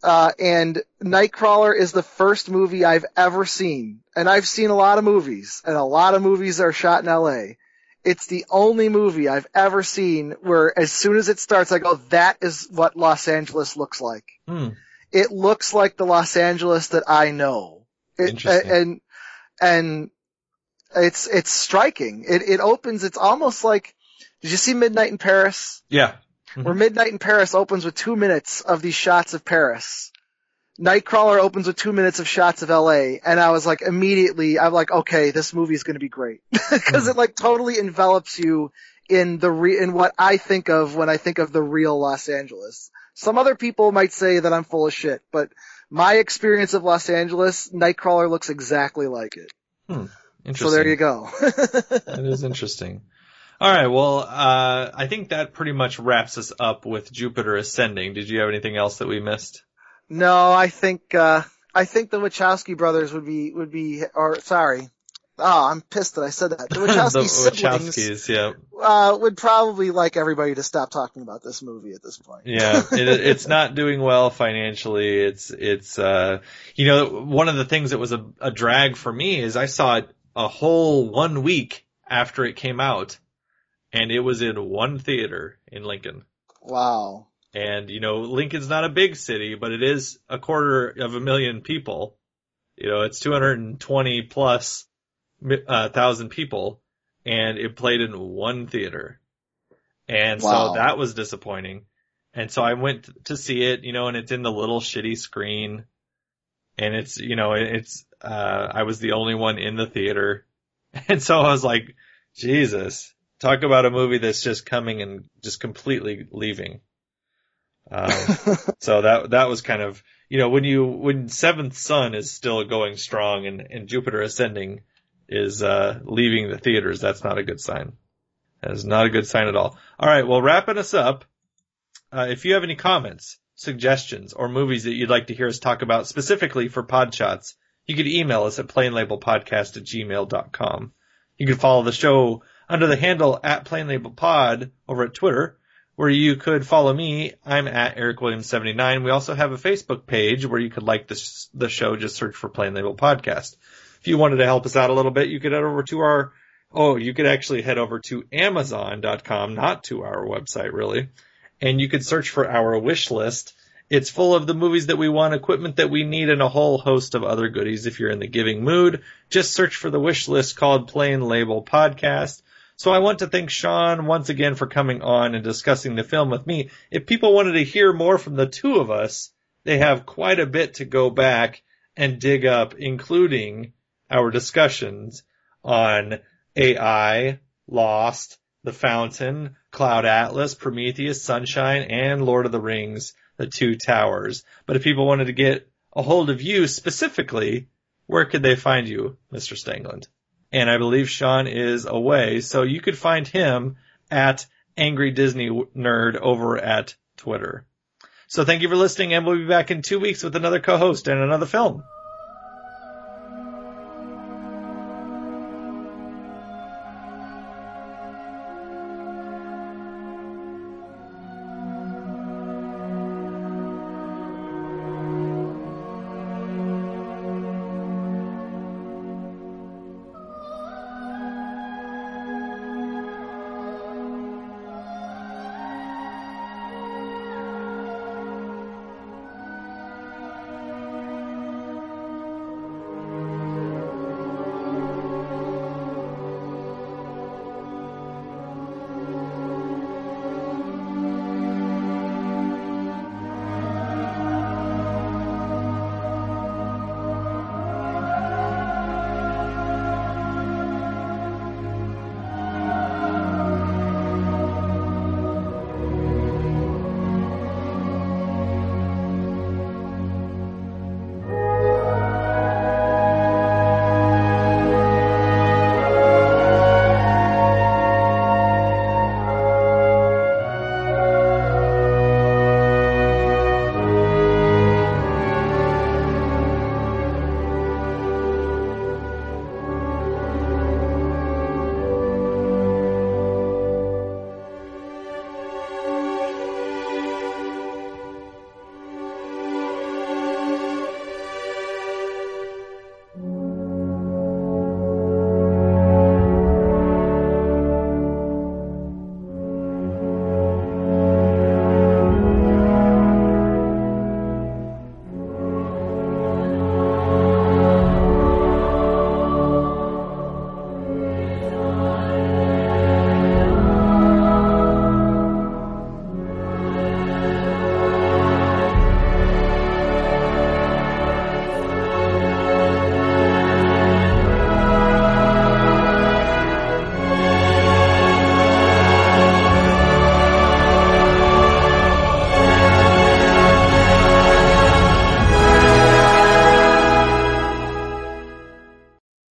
Uh, and Nightcrawler is the first movie I've ever seen. And I've seen a lot of movies, and a lot of movies are shot in L A. It's the only movie I've ever seen where as soon as it starts, I go, that is what Los Angeles looks like. Hmm. It looks like the Los Angeles that I know. It, Interesting. And, and it's, it's striking. It, it opens, it's almost like, did you see Midnight in Paris? Yeah. Where Midnight in Paris opens with two minutes of these shots of Paris. Nightcrawler opens with two minutes of shots of L A, and I was like, immediately, I'm like, okay, this movie's gonna be great. Cause it like totally envelops you in the re- in what I think of when I think of the real Los Angeles. Some other people might say that I'm full of shit, but my experience of Los Angeles, Nightcrawler looks exactly like it. Hmm. Interesting. So there you go. That is interesting. All right, well, uh, I think that pretty much wraps us up with Jupiter Ascending. Did you have anything else that we missed? No, I think, uh, I think the Wachowski brothers would be, would be, or sorry. Oh, I'm pissed that I said that. The Wachowski the siblings, Wachowskis, yeah. uh, would probably like everybody to stop talking about this movie at this point. Yeah, it, it's not doing well financially. It's, it's, uh, you know, one of the things that was a, a drag for me is I saw it a whole one week after it came out. And it was in one theater in Lincoln. Wow. And, you know, Lincoln's not a big city, but it is a quarter of a million people. You know, it's two hundred twenty plus uh, thousand people, and it played in one theater. And Wow. so that was disappointing. And so I went to see it, you know, and it's in the little shitty screen. And it's, you know, it's, uh, I was the only one in the theater. And so I was like, Jesus. Talk about a movie that's just coming and just completely leaving. Um, so that that was kind of, you know, when you when Seventh Son is still going strong and, and Jupiter Ascending is uh, leaving the theaters, that's not a good sign. That is not a good sign at all. All right, well, wrapping us up, uh, if you have any comments, suggestions, or movies that you'd like to hear us talk about specifically for Podshots, you could email us at plainlabelpodcast at gmail dot com. You can follow the show under the handle at PlainLabelPod over at Twitter, where you could follow me. I'm at Eric Williams seventy-nine. We also have a Facebook page where you could like this, the show. Just search for Plain Label Podcast. If you wanted to help us out a little bit, you could head over to our, oh, you could actually head over to amazon dot com, not to our website really, and you could search for our wish list. It's full of the movies that we want, equipment that we need, and a whole host of other goodies. If you're in the giving mood, just search for the wish list called Plain Label Podcast. So I want to thank Sean once again for coming on and discussing the film with me. If people wanted to hear more from the two of us, they have quite a bit to go back and dig up, including our discussions on A I, Lost, The Fountain, Cloud Atlas, Prometheus, Sunshine, and Lord of the Rings, The Two Towers. But if people wanted to get a hold of you specifically, where could they find you, Mister Stangland? And I believe Sean is away, so you could find him at Angry Disney Nerd over at Twitter. So thank you for listening, and we'll be back in two weeks with another co-host and another film.